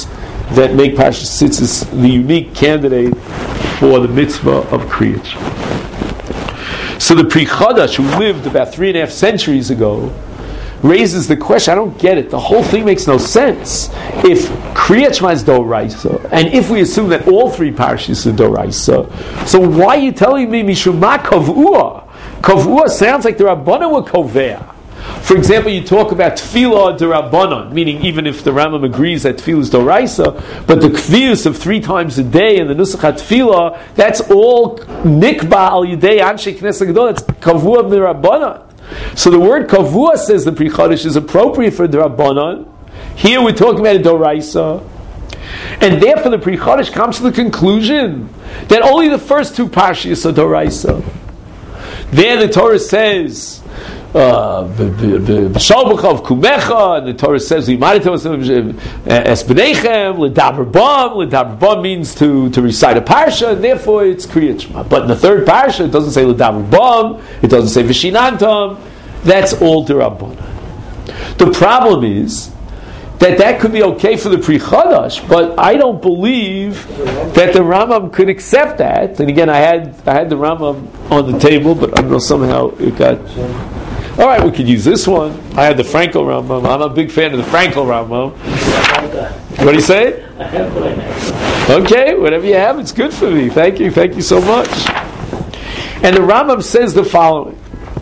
that make Parshas Tzitzis the unique candidate for the mitzvah of Kriyat Shema. So the Pri Chadash, who lived about 3.5 centuries ago, raises the question, I don't get it, the whole thing makes no sense. If Kriyat Shema is Doraisa, and if we assume that all 3 parshas are Doraisa, so why are you telling me Mishum Ma Kavua? Kavua sounds like the Rabbanan were Kovea. For example, you talk about Tefillah D'Rabbanan, meaning even if the Rambam agrees that Tefillah is Doraisa, but the Kvius of 3 times a day and the Nusach Tefillah, that's all Nikba Al Yidei Anshe Knesset Gadol, that's Kavua D'Rabbanan. So the word Kavua, says the Pri Chadash, is appropriate for D'Rabbanan. Here we're talking about a Doraisa. And therefore the Pri Chadash comes to the conclusion that only the first 2 parshas are Doraisa. There the Torah says, B'shalbuchav kumecha, and the Torah says, Esbenechem, L'daber bam. L'daber bam means to recite a parsha, and therefore it's Kriyat Shema. But in the 3rd parsha, it doesn't say L'daber bam, it doesn't say V'shinantam. That's all D'Rabbanan. The problem is that could be okay for the Pri Chadash, but I don't believe that the Rambam could accept that. And again, I had the Rambam on the table, but I don't know, somehow it got... All right, we could use this one. I had the Frankel Rambam. I'm a big fan of the Frankel Rambam. What do you say? I have what I have. Okay, whatever you have, it's good for me. Thank you so much. And the Rambam says the following.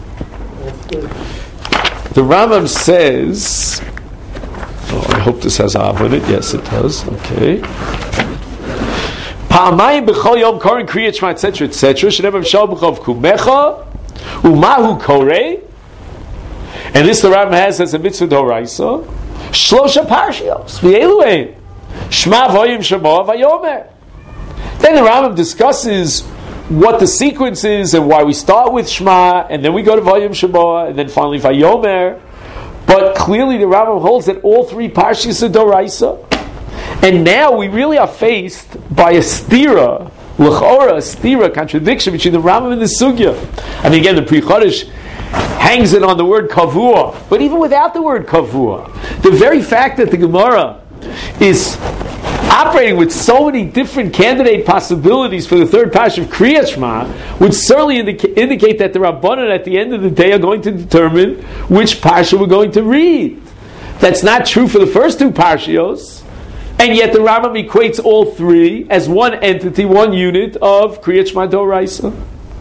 The Rambam says... Oh, I hope this has Av in it. Yes, it does. Okay. Pa'amayim b'chol yom korin kriyat shema, etc., etc. Shneim b'shal b'chov kumecha u'mahu korei. And this the Rambam has as a mitzvah d'oraisa. Shlosha parshios v'eluim shema v'yim shema v'yomer. Then the Rambam discusses what the sequence is and why we start with Shema and then we go to v'yim shema and then finally v'yomer. But clearly the Rambam holds that all 3 parshas are Doraisa. And now we really are faced by a stira, l'chora, a stira, contradiction between the Rambam and the Sugya. I mean, again, the Pri Chadash hangs it on the word kavua. But even without the word kavua, the very fact that the Gemara is operating with so many different candidate possibilities for the 3rd parsha of Kriyat Shema would certainly indicate that the Rabbanan at the end of the day are going to determine which parsha we're going to read. That's not true for the first 2 parshios, and yet the Rambam equates all 3 as one entity, one unit of Kriyat Shema D'Oraisa.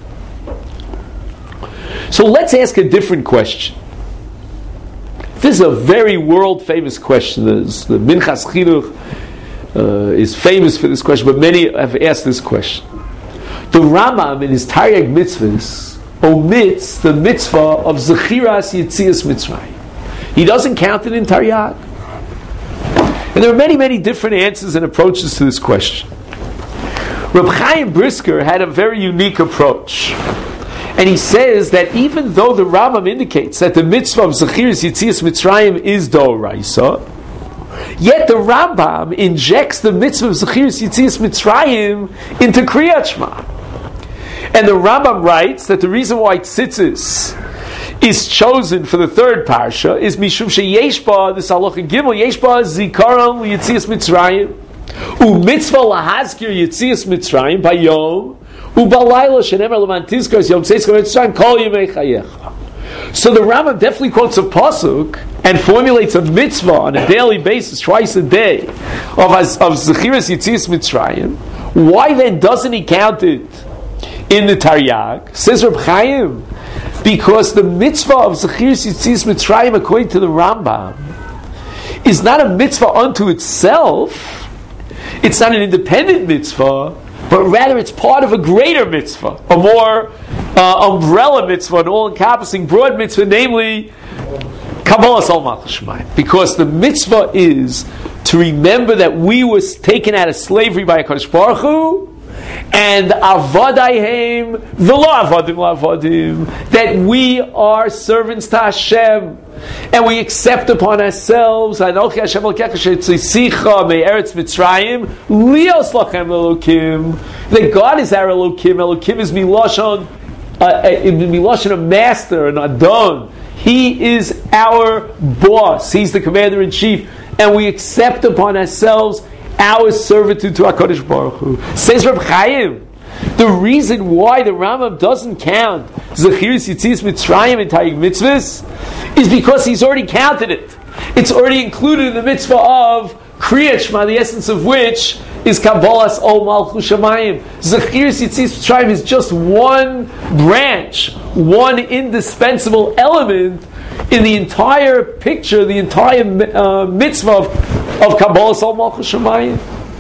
So let's ask a different question. This is a very world famous question. The Minchas Chinuch is famous for this question, but many have asked this question. The Rambam in his Taryag Mitzvahs omits the mitzvah of Zechiras Yetzias Mitzrayim. He doesn't count it in Taryag. And there are many, many different answers and approaches to this question. Reb Chaim Brisker had a very unique approach. And he says that even though the Rambam indicates that the mitzvah of Zechiras Yetzias Mitzrayim is D'Oraisa, yet the Rambam injects the mitzvah of Zechiras Yetzias Mitzrayim into Kriyat Shema. And the Rambam writes that the reason why Tzitzis is chosen for the 3rd parsha is Mishum sheyesh ba, this halacha gimel, yesh ba zikaron Yetzias Mitzrayim, u'mitzvah lahazkir Yetzias Mitzrayim bayom, u'balayla shenemer leman tizkar yom tzeitzkar Mitzrayim kol yemei chayecha. So the Rambam definitely quotes a pasuk and formulates a mitzvah on a daily basis, twice a day, of Zechiras Yetzias Mitzrayim. Why then doesn't he count it in the Taryag? Says Reb Chaim, because the mitzvah of Zechiras Yetzias Mitzrayim, according to the Rambam, is not a mitzvah unto itself. It's not an independent mitzvah, but rather it's part of a greater mitzvah, a more umbrella mitzvah, an all-encompassing broad mitzvah, namely Kabbalas Ol Malchus Shemayim. Because the mitzvah is to remember that we were taken out of slavery by HaKadosh Baruch Hu, and avadayhem v'lo avadim la'avadim, that we are servants to Hashem, and we accept upon ourselves Anochi Hashem Elokecha shetzisicha me'eretz Mitzrayim lios lachem Elokim, that God is our Elokim. Elokim is milashon a master, an adon. He is our boss. He's the commander in chief, and we accept upon ourselves our servitude to HaKadosh Baruch Hu. Says Reb Chaim, the reason why the Rambam doesn't count Zechiris Yitzias Mitzrayim and Taryag Mitzvahs is because he's already counted it. It's already included in the mitzvah of Kriyat Shema, the essence of which is Kabbalas Ol Malchus Shamayim. Zechiris Yitzias Mitzrayim is just one branch, one indispensable element in the entire picture, the entire mitzvah of Kabbalas Ol Malchus Shamayim.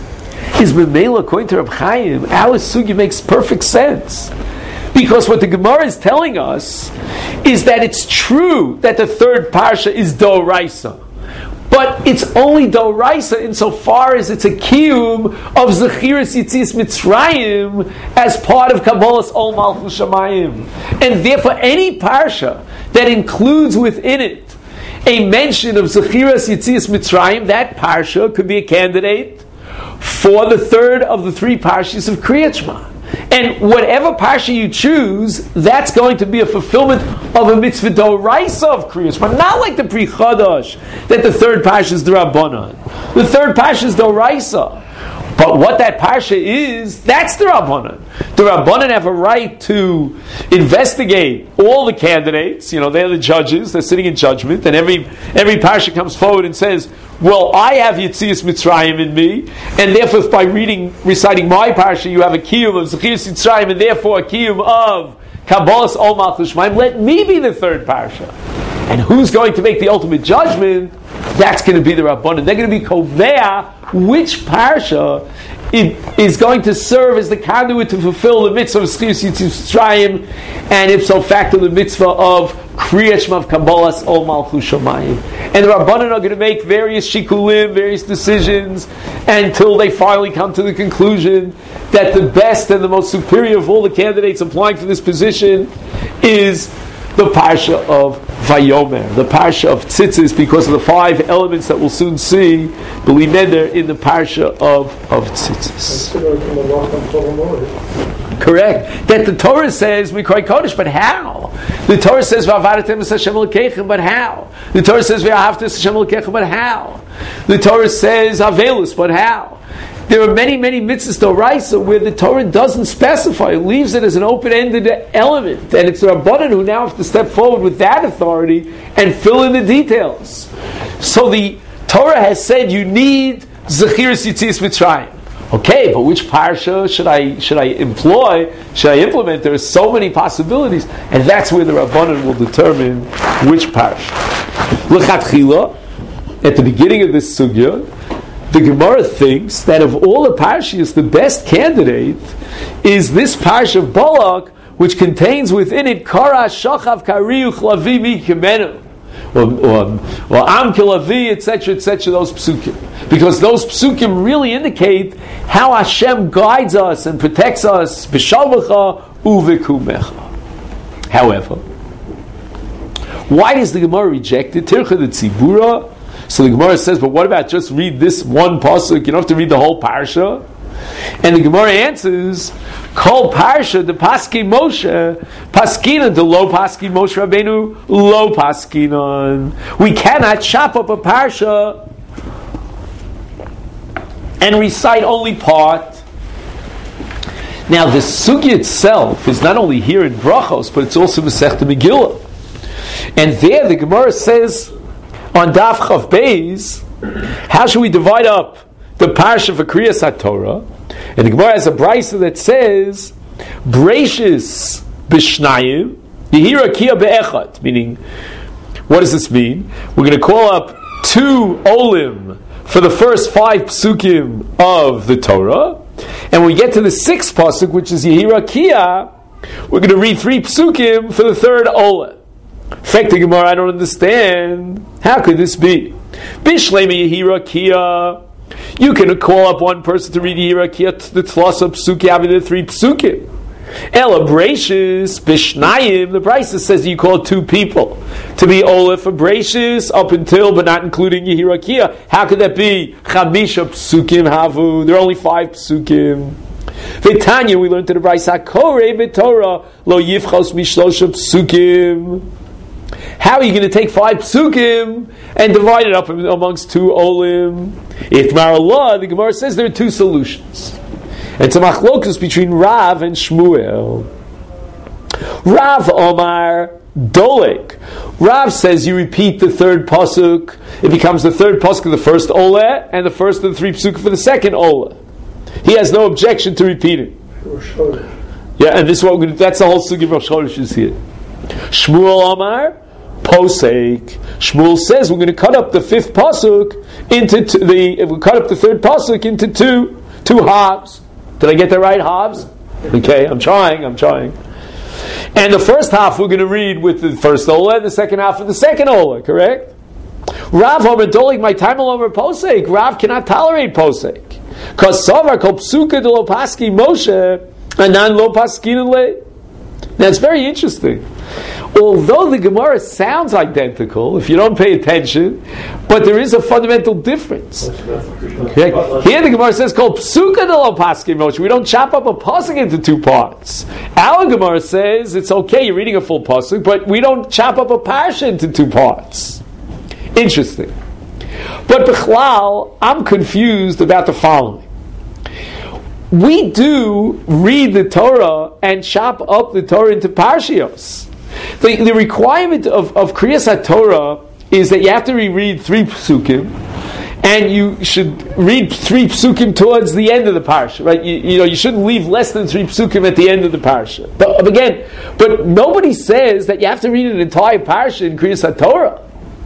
Is Memela according to Reb Chaim, our sugi makes perfect sense. Because what the Gemara is telling us is that it's true that the third parsha is Doraisa. But it's only Doraisa insofar as it's a kiyum of Zechiris Yitzias Mitzrayim as part of Kabbalas Ol Malchus Shamayim. And therefore any parsha that includes within it a mention of Zechiris Yitzias Mitzrayim, that parsha could be a candidate for the third of the three parshas of Kriyat Shema. And whatever parsha you choose, that's going to be a fulfillment of a mitzvah d'oraisa of Kriyat Shema. Not like the Pri Chadash, that the third parsha is d'Rabbanan. The third parsha is d'oraisa. But what that parsha is, that's the Rabbanan. The Rabbanan have a right to investigate all the candidates. You know, they're the judges. They're sitting in judgment, and every parsha comes forward and says, "Well, I have Yitzias Mitzrayim in me, and therefore, by reciting my parsha, you have a kiyum of Zechiris Mitzrayim, and therefore a kiyum of Kabbalas Ol Malchus Shamayim. Let me be the third parsha." And who's going to make the ultimate judgment? That's going to be the Rabbanan. They're going to be kovea which parsha is going to serve as the conduit to fulfill the mitzvah of Zechiris Mitzrayim, and if so facto the mitzvah of Kriyat Shema of Kabbalas Ol Malchus Shamayim. And the Rabbanan are going to make various shikulim, various decisions, until they finally come to the conclusion that the best and the most superior of all the candidates applying for this position is the parsha of Vayomer, the parsha of Tzitzis, because of the 5 elements that we'll soon see, believe me, they're in the parsha of Tzitzis. Correct. That the Torah says Mikra Kodesh, but how? The Torah says V'avadatem es Hashem Elokeichem, but how? The Torah says V'ahavta es Hashem Elokeichem, but how? The Torah says Avelus, but how? There are many, many mitzvahs d'oraisa where the Torah doesn't specify. It leaves it as an open-ended element. And it's the Rabbanan who now have to step forward with that authority and fill in the details. So the Torah has said you need Zechiris Yitzias Mitzrayim. Okay, but which parsha should I employ? Should I implement? There are so many possibilities. And that's where the Rabbanan will determine which parsha. L'chatchila, at the beginning of this sugya, the Gemara thinks that of all the parshas, the best candidate is this parsha of Balak, which contains within it Kara Shachav Kariuch Lavi Mi Kimenu, or Am Kilavi, etc., those psukim, because those psukim really indicate how Hashem guides us and protects us. B'shalvacha uvekumecha. However, why does the Gemara reject it? Tircha de Tzibura. So the Gemara says, but what about just read this one pasuk? You don't have to read the whole parsha. And the Gemara answers, Kol parsha de paski Moshe, paskinan de lo paski Moshe Rabbeinu, lo paskinan. We cannot chop up a parsha and recite only part. Now the sugya itself is not only here in Brachos, but it's also Masechta Megillah. And there the Gemara says, on Daf Chav Beis, how should we divide up the parsha for Kriyas HaTorah? And the Gemara has a brisa that says, Breishis b'shnayim, Yehira Kia be'echad. Meaning, what does this mean? We're going to call up 2 olim for the first 5 psukim of the Torah, and when we get to the 6th pasuk, which is Yehira Kia, we're going to read 3 psukim for the 3rd olim. In fact, the Gemara, I don't understand. How could this be? Bishlema Yehira Kia. You can call up one person to read Yehira Kia to the Tlasa Psuki, having the 3 Psukim. Ela Breishis Bishnayim. The Brisa says you call 2 people to be Ola for Breishis up until, but not including Yehira Kia. How could that be? Chamisha Psukim Havu. There are only 5 Psukim. V'tanya, we learned to the Brisa Korei b'Torah Lo Yifchos Mishlosha Psukim. How are you going to take 5 psukim and divide it up amongst 2 olim? If Marallah, the Gemara says there are two solutions. It's a machlokus between Rav and Shmuel. Rav Omar Dolek. Rav says you repeat the third pasuk. It becomes the third pasuk of the first Ola and the first of the three pasuk for the second Ola. He has no objection to repeating. Yeah, and this is what we're going to, that's the whole sugi of Rosh Chodesh is here. Shmuel Omar Posek. Shmuel says we're going to cut up the fifth pasuk into we cut up the third pasuk into two halves. Did I get that right, halves? Okay, I'm trying. And the first half we're going to read with the first Ola, and the second half with the second Ola, correct? Rav Omer Dolik, my time over Posek. Rav cannot tolerate Posek. Because Savar Kol Psuka de Lo Paski Moshe, Anan Lo Paskin Le. Now it's very interesting. Although the Gemara sounds identical, if you don't pay attention, but there is a fundamental difference. Okay? Here the Gemara says, "Kol psuka de lo paskin Moshe." We don't chop up a pasuk into two parts. Our Gemara says it's okay, you're reading a full pasuk, but we don't chop up a parsha into two parts. Interesting. But b'chlal, I'm confused about the following. We do read the Torah and chop up the Torah into parshios. The requirement of Kriyas HaTorah is that you have to reread 3 psukim, and you should read 3 psukim towards the end of the parsha, right? You shouldn't leave less than 3 psukim at the end of the parsha. But nobody says that you have to read an entire parsha in Kriyas HaTorah.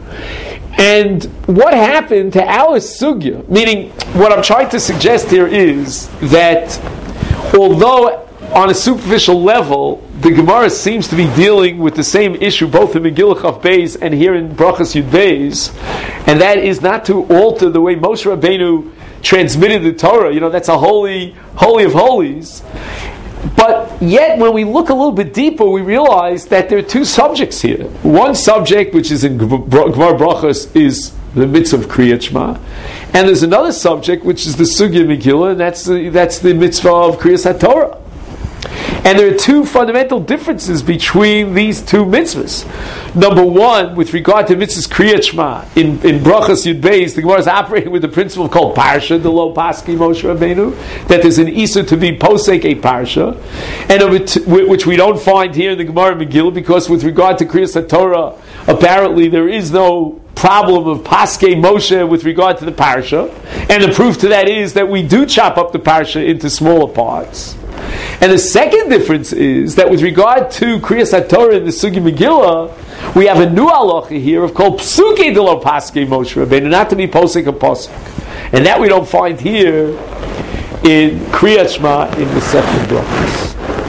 And what happened to our sugya? Meaning, what I'm trying to suggest here is that although on a superficial level, the Gemara seems to be dealing with the same issue both in Megillah Chaf Beis and here in Brachas Yud Beis, and that is not to alter the way Moshe Rabbeinu transmitted the Torah. That's a holy of holies. But yet, when we look a little bit deeper, we realize that there are two subjects here. One subject, which is in Gemara Brachas, is the mitzvah of Kriyat Shema, and there's another subject, which is the Sugya Megillah, and that's the mitzvah of Kriyas HaTorah. And there are two fundamental differences between these two mitzvahs. Number one, with regard to mitzvahs Kriyat Shema, in Brachas Yud Beis, the Gemara is operating with the principle called Parsha, the Lo Paski Moshe Rabbeinu, that there's an Isur to be posek a Parsha, and which we don't find here in the Gemara Megillah, because with regard to Kriyas HaTorah, apparently there is no problem of Paske Moshe with regard to the Parsha, and the proof to that is that we do chop up the Parsha into smaller parts. And the second difference is that with regard to Kriyas HaTorah in the Sugi Megillah, we have a new halacha here of called Psuke de lo Paske Moshe Rabbeinu, not to be posek a posek, and that we don't find here in Kriyat Shema in the second Brachos.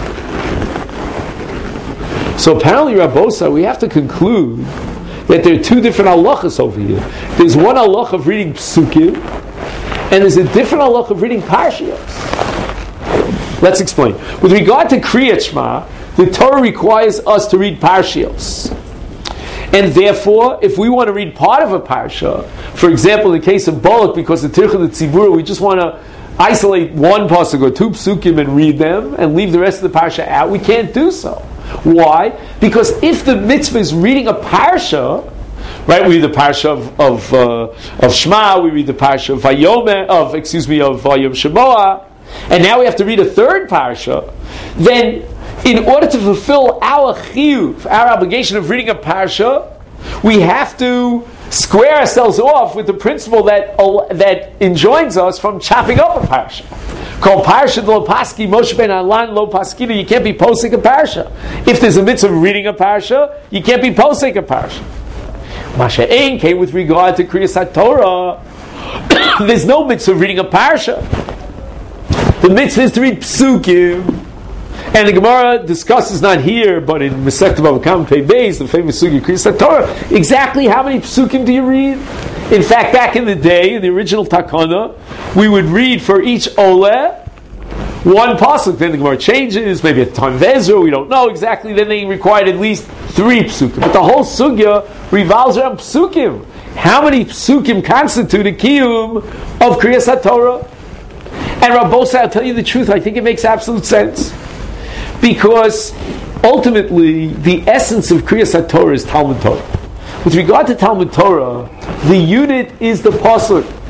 So apparently, Rabbosa, we have to conclude that there are two different halachas over here. There's one halacha of reading psukim, and there's a different halacha of reading parshios. Let's explain. With regard to Kriyat Shema, the Torah requires us to read parshios. And therefore, if we want to read part of a parsha, for example, in the case of Balak, because the Tircha the Tzibura, we just want to isolate one pasuk or 2 psukim and read them and leave the rest of the parsha out, we can't do so. Why? Because if the mitzvah is reading a parsha, right? We read the parsha of Shema, we read the parsha of Vayom Shemoah, and now we have to read a third parsha. Then, in order to fulfill our chiyuv, our obligation of reading a parsha, we have to square ourselves off with the principle that enjoins us from chopping up a parsha. Called parsha lo paski Moshe ben Alan lo paskina. You can't be posek a parsha. If there's a mitzvah of reading a parsha, you can't be posek a parsha. Masha Ein came with regard to Kriyas HaTorah. There's no mitzvah of reading a parsha. The mitzvah is to read psukim. And the Gemara discusses, not here, but in Masechta Bava Kama Pei Beis, the famous Sugi Kriyas HaTorah, exactly how many psukim do you read? In fact, back in the day, in the original Takana, we would read for each Oleh one pasuk. Then the Gemara changes, maybe at the time of Ezra, we don't know exactly. Then they required at least 3 psukim. But the whole sugya revolves around psukim. How many psukim constitute a kiyum of Kriyas HaTorah? And Rabbosa, I'll tell you the truth, I think it makes absolute sense. Because ultimately, the essence of Kriyas HaTorah is Talmud Torah. With regard to Talmud Torah, the unit is the pasuk.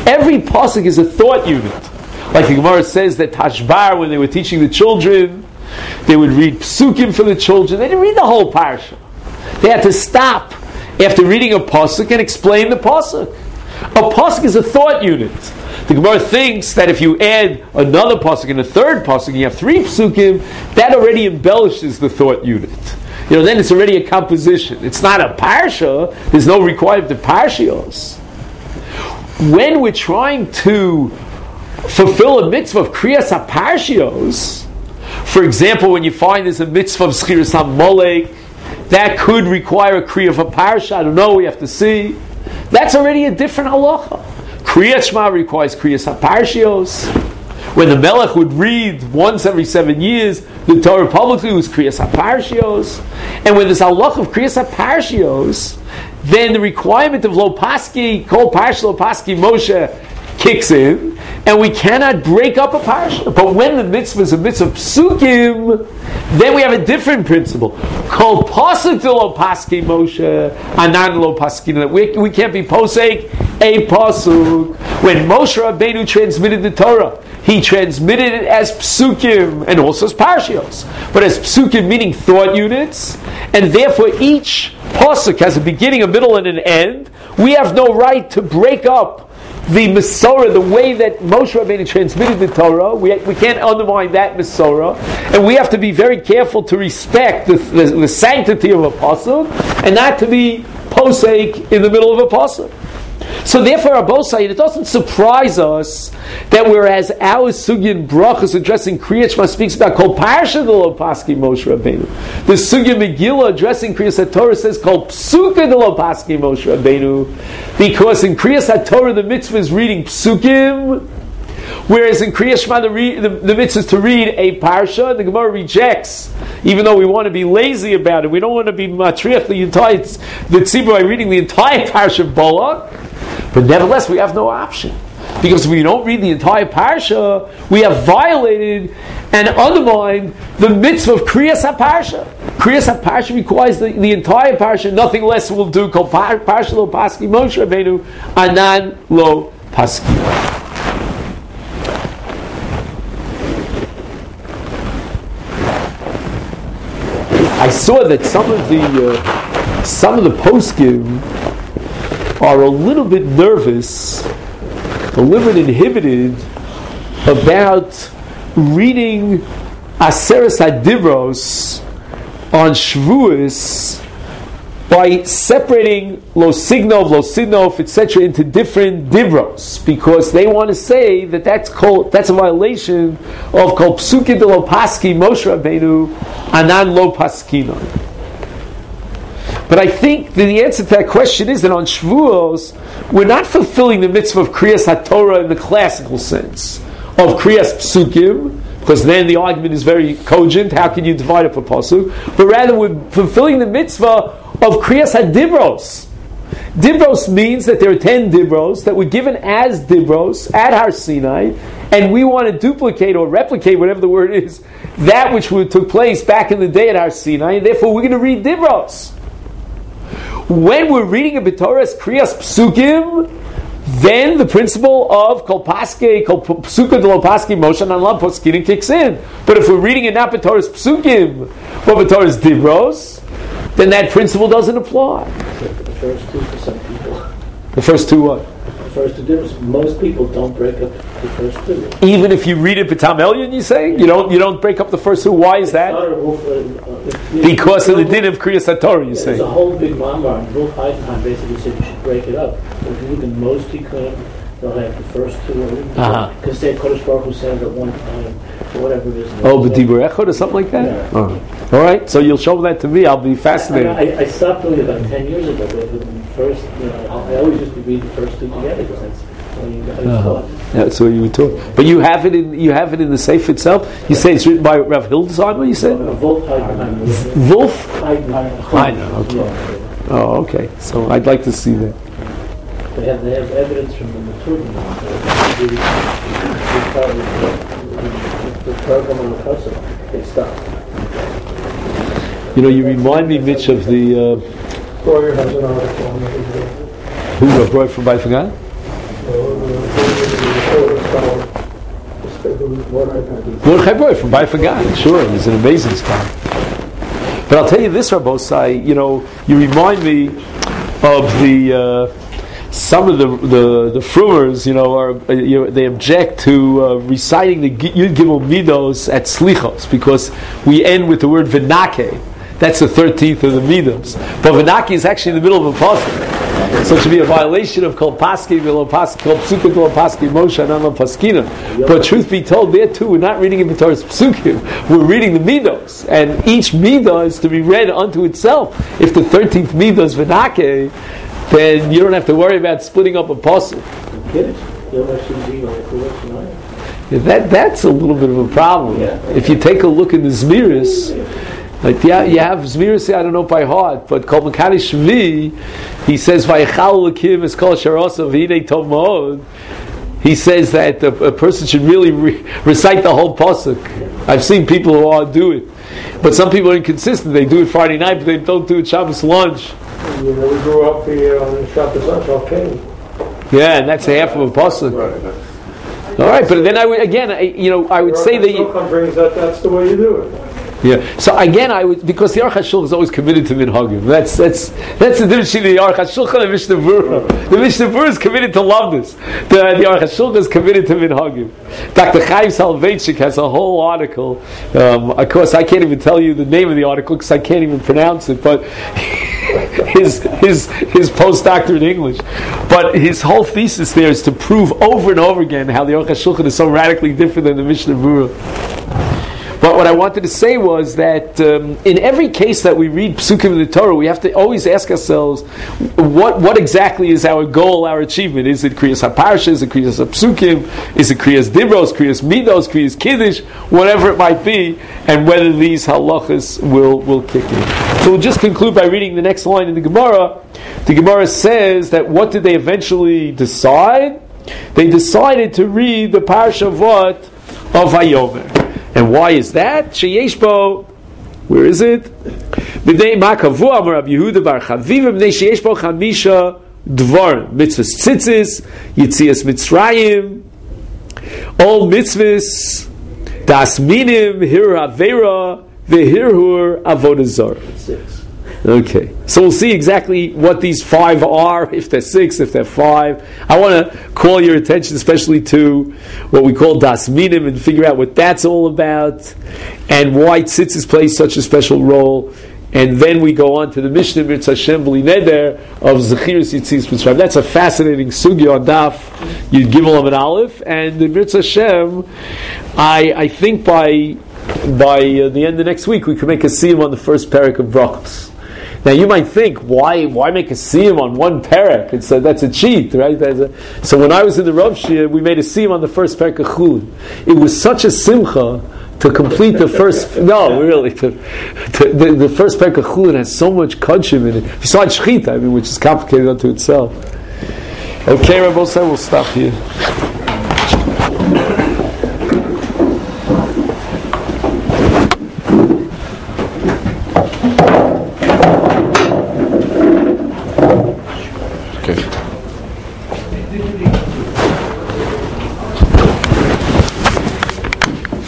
Every pasuk is a thought unit. Like the Gemara says that Tashbar, when they were teaching the children, they would read psukim for the children. They didn't read the whole parsha. They had to stop after reading a pasuk and explain the pasuk. A pasuk is a thought unit. The Gemara thinks that if you add another pasuk and a third pasuk, and you have 3 psukim, that already embellishes the thought unit. Then it's already a composition. It's not a parsha. There's no requirement of parshios. When we're trying to fulfill a mitzvah of kriyas haparshios, for example, when you find there's a mitzvah of schiras hamolek, that could require a kriya of a parsha. I don't know. We have to see. That's already a different halacha. Kriyat Shema requires kriyas haparshios. When the Melech would read once every 7 years, the Torah publicly was kriyas haparshios. And when there's halacha of kriyas haparshios, then the requirement of lo paski, kol parsha lo paski Moshe, kicks in, and we cannot break up a parsha. But when the mitzvah is a mitzvah of psukim, then we have a different principle. Kol pasuk to lo paski Moshe, anan lo paskina. We can't be posek a pasuk. When Moshe Rabbeinu transmitted the Torah, he transmitted it as psukim and also as parshios. But as psukim meaning thought units, and therefore each pasuk has a beginning, a middle, and an end. We have no right to break up the Masorah, the way that Moshe Rabbeinu transmitted the Torah. We can't undermine that Masorah, and we have to be very careful to respect the sanctity of a pasuk and not to be posek in the middle of a pasuk. So therefore, Abosai, it doesn't surprise us that whereas our Sugyan Brachas addressing Kriyat Shema speaks about Kol Parsha de lo Paski Moshe Rabbeinu, the Sugyan Megillah addressing Kriyas HaTorah says Kol Psuka de lo Paski Moshe Rabbeinu, because in Kriyas HaTorah the mitzvah is reading Psukim, whereas in Kriyat Shema the mitzvah is to read a Parsha. The Gemara rejects, even though we want to be lazy about it, we don't want to be matriach the tzibur by reading the entire Parsha of Balak. But nevertheless, we have no option. Because if we don't read the entire parsha, we have violated and undermined the mitzvah of Kriyas HaParsha. Kriyas HaParsha requires the entire parsha, nothing less will do. Kol Parsha lo Paski Moshe Rabbeinu, anan lo Paski. I saw that some of the poskim are a little bit nervous, a little bit inhibited about reading Aseres HaDivros on Shavuos by separating Lo Sidnov, etc. into different Divros, because they want to say that that's a violation of Kol Psukim de Lo Paski Moshe Rabbeinu Anan Lo Paskinon. But I think the answer to that question is that on Shavuos, we're not fulfilling the mitzvah of Kriyas HaTorah in the classical sense of Kriyas Psukim, because then the argument is very cogent. How can you divide up a pasuk? But rather, we're fulfilling the mitzvah of Kriyas HaDibros. Dibros means that there are 10 Dibros that were given as Dibros at Har Sinai, and we want to duplicate or replicate, whatever the word is, that which took place back in the day at Har Sinai, and therefore we're going to read Dibros. When we're reading a B'Torah's Kriyas Psukim, then the principle of Kol Psuka de lo Paski Moshe Anan Poskin kicks in. But if we're reading it not B'Torah's Psukim, but B'Torah's Dibros, then that principle doesn't apply. The first two for some people. The first two what? The first two difference. Most people don't break up the first two. Even if you read it B'Tam Elyon, you say? You don't break up the first two. Why is that? Because of the din of Kriyas HaTorah, you say. There's a whole big mamar, and Wolf Heidenheim basically said you should break it up. If you look at most Tikkunim, they'll have the first two, because say Kodesh Baruch Hu says at one time, or whatever it is. Oh, B'Dibur Echad or something like that? Yeah. Oh. All right, so you'll show that to me. I'll be fascinated. I stopped doing it about 10 years ago, but the first, I always used to read the first two together, because that's when you taught. Yeah, that's what you were taught. But you have it in the Sefer itself. You say it's written by Rav Hildesheimer. You said Wolf Heidenheim. Wolf Heidenheim. Okay. Oh, okay. So I'd like to see that. They have evidence from the Maturban. The program on the Kosovo, they stopped. You remind me, Mitch, of the Breuer has an article on it. who Breuer from Baifagan? Mordechai Boy from Baifagan, sure, he's an amazing scholar. But I'll tell you this, Rabbosai, you remind me of the some of the Frumers, they object to reciting the Yud Gimel Midos at Slichos because we end with the word Vinake. That's the 13th of the Midos. But Vinake is actually in the middle of a pasuk. So it should be a violation of Kol Paski, Kol Psukim, Kol Paski, Moshe, Anam Paskina. But truth be told, there too, we're not reading in the Torah's Psukim. We're reading the Midos. And each Midah is to be read unto itself. If the 13th Midah is Vinake, then you don't have to worry about splitting up a pasuk. That's a little bit of a problem. If you take a look in the Zmiris, you have Zmiris, I don't know by heart, but Kol Mekadosh Shvi, he says, Vayichal Lakim es kol sharosav v'hinei tov ma'od. He says that a person should really recite the whole pasuk. I've seen people who all do it. But some people are inconsistent. They do it Friday night, but they don't do it Shabbos lunch. We grew up here on Shabbos lunch, okay. Yeah, and that's half of a pasuk. Right. All right, but then I would say that brings that's the way you do it. Yeah. So again, because the Aruch HaShulchan is always committed to minhagim. That's the difference between the Aruch HaShulchan and Mishnah Berurah. The Mishnah Berurah is committed to loveness. The Aruch HaShulchan is committed to minhagim. Dr. Chaim Soloveitchik has a whole article. Of course, I can't even tell you the name of the article because I can't even pronounce it. But his postdoctorate in English. But his whole thesis there is to prove over and over again how the Aruch HaShulchan is so radically different than the Mishnah Berurah. But what I wanted to say was that in every case that we read Psukim in the Torah, we have to always ask ourselves, what exactly is our goal, our achievement? Is it Kriyas HaParsha? Is it Kriyas HaPsukim? Is it Kriyas Dibros, Kriyas Midos, Kriyas Kiddush? Whatever it might be, and whether these halachas will kick in. So we'll just conclude by reading the next line in the Gemara. The Gemara says that what did they eventually decide? They decided to read the Parsha of what? Of Vayomer. And why is that? Sheyeshbo, where is it? B'nei Makavu Amar Rabbi Yehuda Bar Chavivim B'nei Sheyeshbo Chamisha Dvar Mitzvahs Tzitzis Yitzias Mitzrayim All Mitzvahs Das Minim Hir Avera V'Hirhur Avodah Zarah. Okay, so we'll see exactly what these 5 are, if they're 6, if they're 5. I want to call your attention especially to what we call Das Minim and figure out what that's all about and why Tzitzis plays such a special role. And then we go on to the Mishnah Mirtz Hashem B'li Neder of Zechiras Yitzias Mitzrayim. That's a fascinating sugya on Daf Yud Gimel Amud Aleph, and the Mirtz Hashem, I think by the end of next week we can make a siyum on the first parak of Brachos. Now you might think, why make a siyum on one parak? That's a cheat, right? So when I was in the Rav Shir, we made a siyum on the first parak of Chulin. It was such a simcha to complete the first. No, really, the first parak of Chulin has so much kudshim in it. Besides shchita, which is complicated unto itself. Okay, Rabbi, we'll stop here.